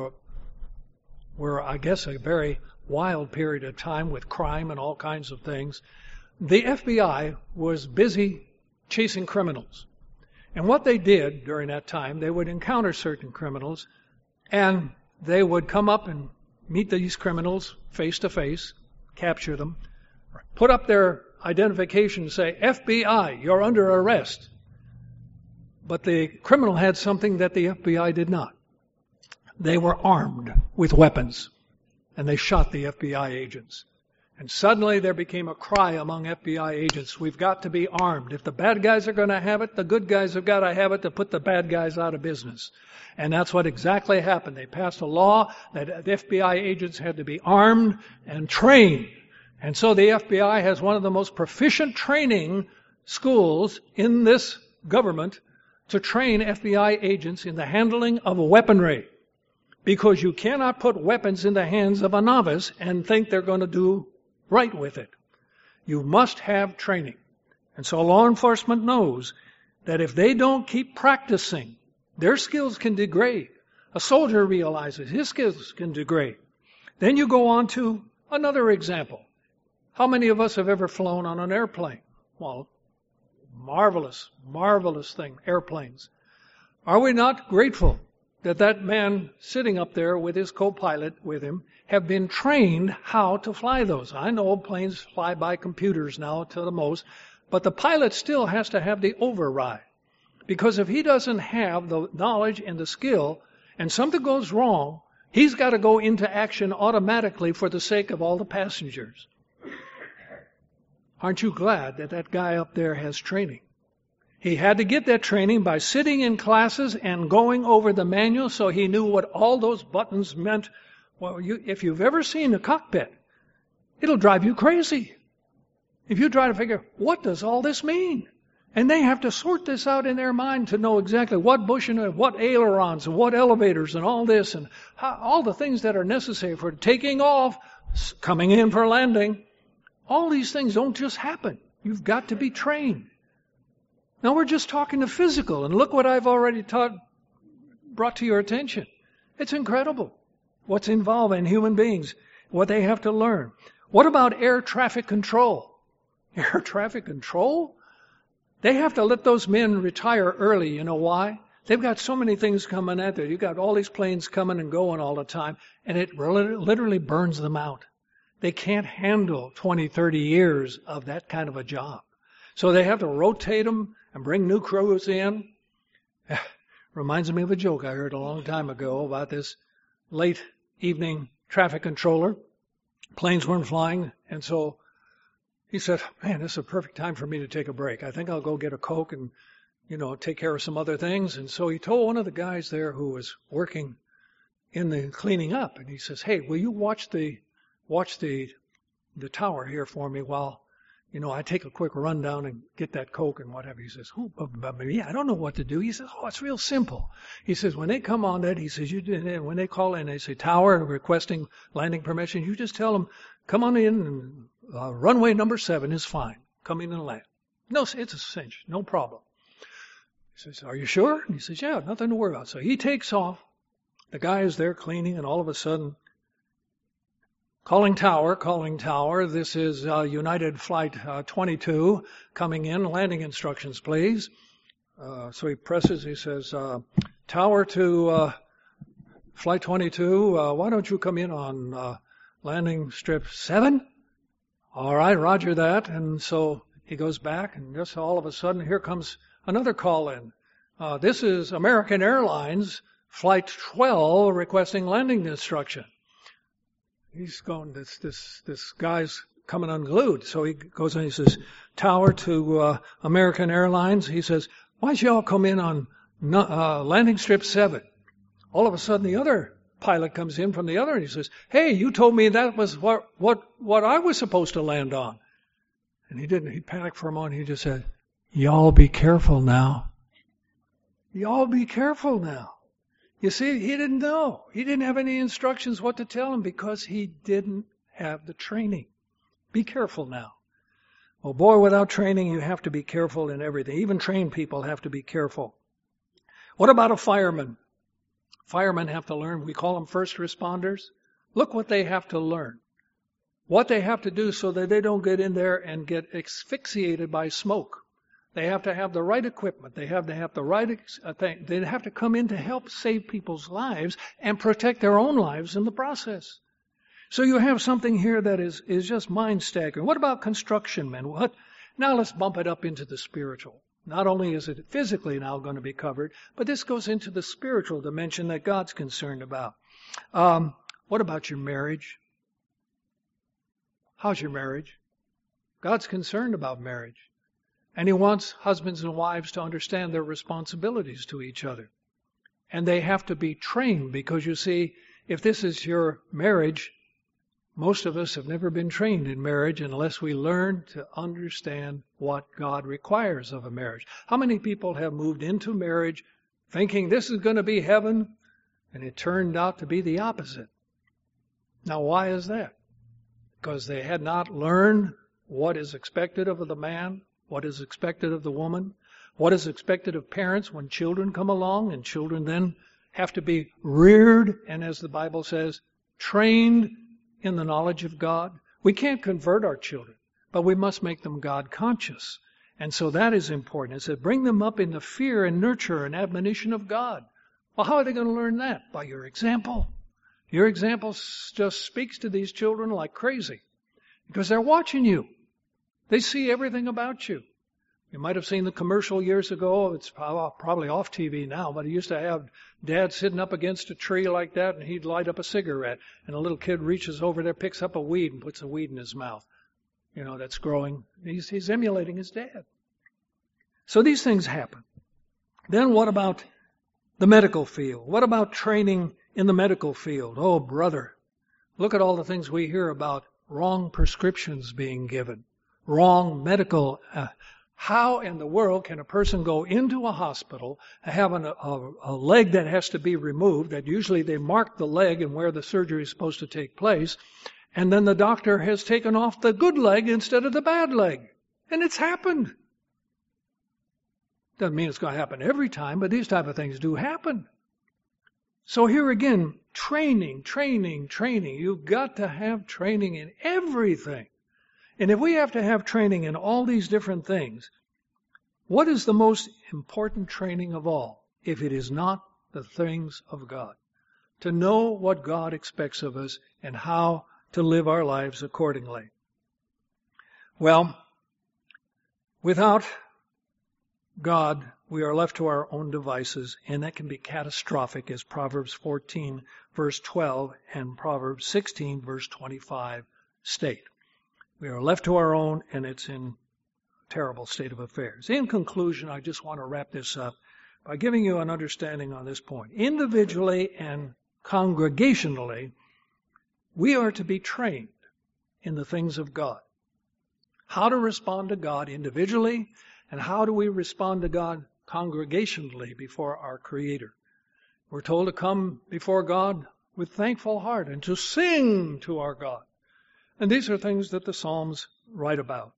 were, I guess, a very wild period of time with crime and all kinds of things. The FBI was busy chasing criminals. And what they did during that time, they would encounter certain criminals, and they would come up and meet these criminals face to face, capture them, put up their identification and say, FBI, you're under arrest. But the criminal had something that the FBI did not. They were armed with weapons, and they shot the FBI agents. And suddenly there became a cry among FBI agents, we've got to be armed. If the bad guys are going to have it, the good guys have got to have it to put the bad guys out of business. And that's what exactly happened. They passed a law that FBI agents had to be armed and trained. And so the FBI has one of the most proficient training schools in this government to train FBI agents in the handling of weaponry. Because you cannot put weapons in the hands of a novice and think they're going to do right with it. You must have training. And so law enforcement knows that if they don't keep practicing, their skills can degrade. A soldier realizes his skills can degrade. Then you go on to another example. How many of us have ever flown on an airplane? Well, marvelous, marvelous thing, airplanes. Are we not grateful that that man sitting up there with his co-pilot with him have been trained how to fly those? I know planes fly by computers now to the most, but the pilot still has to have the override. Because if he doesn't have the knowledge and the skill, and something goes wrong, he's got to go into action automatically for the sake of all the passengers. Aren't you glad that that guy up there has training? He had to get that training by sitting in classes and going over the manual so he knew what all those buttons meant. Well, if you've ever seen a cockpit, it'll drive you crazy. If you try to figure, what does all this mean? And they have to sort this out in their mind to know exactly what bush and what ailerons and what elevators and all this and all the things that are necessary for taking off, coming in for landing. All these things don't just happen. You've got to be trained. Now we're just talking the physical, and look what I've already brought to your attention. It's incredible what's involved in human beings, what they have to learn. What about air traffic control? Air traffic control? They have to let those men retire early. You know why? They've got so many things coming at them. You've got all these planes coming and going all the time, and it literally burns them out. They can't handle 20, 30 years of that kind of a job. So they have to rotate them and bring new crews in. Reminds me of a joke I heard a long time ago about this late evening traffic controller. Planes weren't flying, and so he said, man, this is a perfect time for me to take a break. I think I'll go get a Coke and, take care of some other things. And so he told one of the guys there who was working in the cleaning up, and he says, hey, will you watch the tower here for me while, I take a quick run down and get that Coke and whatever. He says, I don't know what to do. He says, it's real simple. He says, when they come on that, he says, when they call in, they say, tower requesting landing permission, you just tell them, come on in and runway number 7 is fine. Come in and land. No, it's a cinch. No problem. He says, are you sure? And he says, yeah, nothing to worry about. So he takes off. The guy is there cleaning, and all of a sudden, calling tower. This is United Flight 22 coming in. Landing instructions, please. So he presses. He says, tower to Flight 22. Why don't you come in on landing strip 7? All right, roger that. And so he goes back, and just all of a sudden, here comes another call in. This is American Airlines Flight 12 requesting landing instruction. He's going, this guy's coming unglued. So he goes in, he says, tower to American Airlines. He says, why don't you all come in on landing strip 7? All of a sudden, the other pilot comes in from the other, and he says, hey, you told me that was what I was supposed to land on. And he didn't. He panicked for a moment. He just said, y'all be careful now. Y'all be careful now. You see, he didn't know. He didn't have any instructions what to tell him because he didn't have the training. Be careful now. Well, boy, without training, you have to be careful in everything. Even trained people have to be careful. What about a fireman? Firemen have to learn. We call them first responders. Look what they have to learn. What they have to do so that they don't get in there and get asphyxiated by smoke. They have to have the right equipment. They have to have the right thing. They have to come in to help save people's lives and protect their own lives in the process. So you have something here that is just mind-staggering. What about construction men? Now let's bump it up into the spiritual. Not only is it physically now going to be covered, but this goes into the spiritual dimension that God's concerned about. What about your marriage? How's your marriage? God's concerned about marriage. And He wants husbands and wives to understand their responsibilities to each other. And they have to be trained because, you see, if this is your marriage, most of us have never been trained in marriage unless we learn to understand what God requires of a marriage. How many people have moved into marriage thinking this is going to be heaven, and it turned out to be the opposite? Now, why is that? Because they had not learned what is expected of the man, what is expected of the woman, what is expected of parents when children come along, and children then have to be reared, and as the Bible says, trained in the knowledge of God. We can't convert our children, but we must make them God conscious. And so that is important. It said, bring them up in the fear and nurture and admonition of God. Well, how are they going to learn that? By your example. Your example just speaks to these children like crazy because they're watching you. They see everything about you. You might have seen the commercial years ago. It's probably off TV now, but he used to have Dad sitting up against a tree like that, and he'd light up a cigarette, and a little kid reaches over there, picks up a weed, and puts the weed in his mouth. that's growing. He's emulating his dad. So these things happen. Then what about the medical field? What about training in the medical field? Oh, brother, look at all the things we hear about wrong prescriptions being given, wrong medical. How in the world can a person go into a hospital, have a leg that has to be removed, that usually they mark the leg and where the surgery is supposed to take place, and then the doctor has taken off the good leg instead of the bad leg? And it's happened. Doesn't mean it's going to happen every time, but these type of things do happen. So here again, training. You've got to have training in everything. And if we have to have training in all these different things, what is the most important training of all, if it is not the things of God? To know what God expects of us and how to live our lives accordingly. Well, without God, we are left to our own devices, and that can be catastrophic, as Proverbs 14, verse 12, and Proverbs 16, verse 25 state. We are left to our own, and it's in a terrible state of affairs. In conclusion, I just want to wrap this up by giving you an understanding on this point. Individually and congregationally, we are to be trained in the things of God. How to respond to God individually, and how do we respond to God congregationally before our Creator? We're told to come before God with thankful heart and to sing to our God. And these are things that the Psalms write about.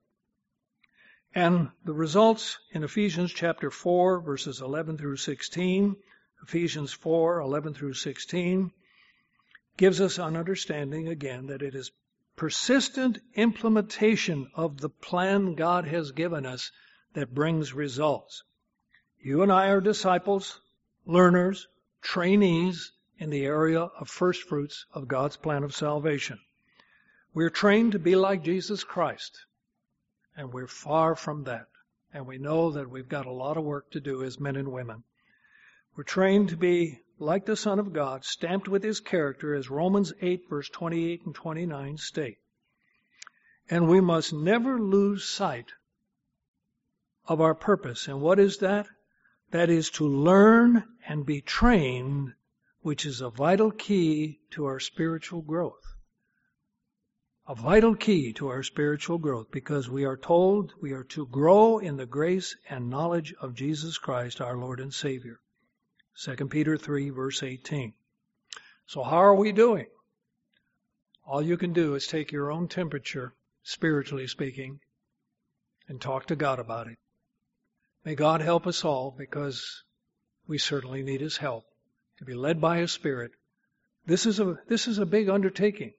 And the results in Ephesians chapter 4, verses 11 through 16, Ephesians 4, 11 through 16, gives us an understanding again that it is persistent implementation of the plan God has given us that brings results. You and I are disciples, learners, trainees in the area of first fruits of God's plan of salvation. We're trained to be like Jesus Christ, and we're far from that. And we know that we've got a lot of work to do as men and women. We're trained to be like the Son of God, stamped with His character, as Romans 8, verse 28 and 29 state. And we must never lose sight of our purpose. And what is that? That is to learn and be trained, which is a vital key to our spiritual growth. A vital key to our spiritual growth, because we are told we are to grow in the grace and knowledge of Jesus Christ, our Lord and Savior. 2 Peter 3, verse 18. So how are we doing? All you can do is take your own temperature, spiritually speaking, and talk to God about it. May God help us all, because we certainly need His help to be led by His Spirit. This is a big undertaking.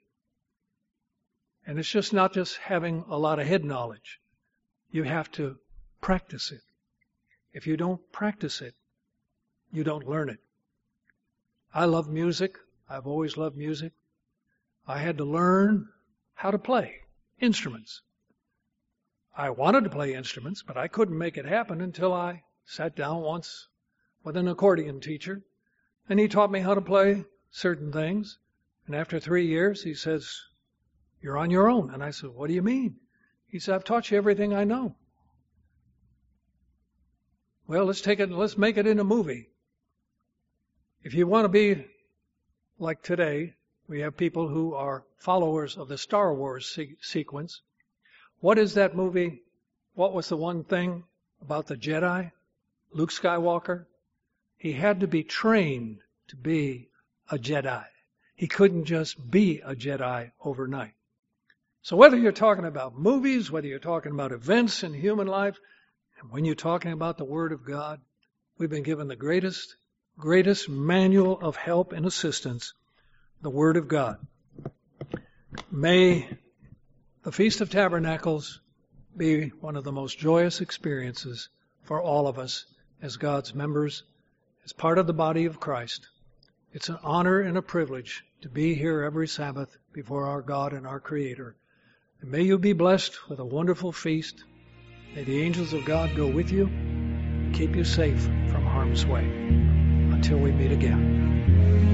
And it's just not just having a lot of head knowledge. You have to practice it. If you don't practice it, you don't learn it. I love music. I've always loved music. I had to learn how to play instruments. I wanted to play instruments, but I couldn't make it happen until I sat down once with an accordion teacher, and he taught me how to play certain things. And after 3 years, he says, "You're on your own." And I said, "What do you mean?" He said, "I've taught you everything I know." Well, let's make it in a movie. If you want to be like today, we have people who are followers of the Star Wars sequence. What is that movie? What was the one thing about the Jedi? Luke Skywalker? He had to be trained to be a Jedi. He couldn't just be a Jedi overnight. So whether you're talking about movies, whether you're talking about events in human life, and when you're talking about the Word of God, we've been given the greatest manual of help and assistance, the Word of God. May the Feast of Tabernacles be one of the most joyous experiences for all of us as God's members, as part of the body of Christ. It's an honor and a privilege to be here every Sabbath before our God and our Creator. And may you be blessed with a wonderful feast. May the angels of God go with you and keep you safe from harm's way. Until we meet again.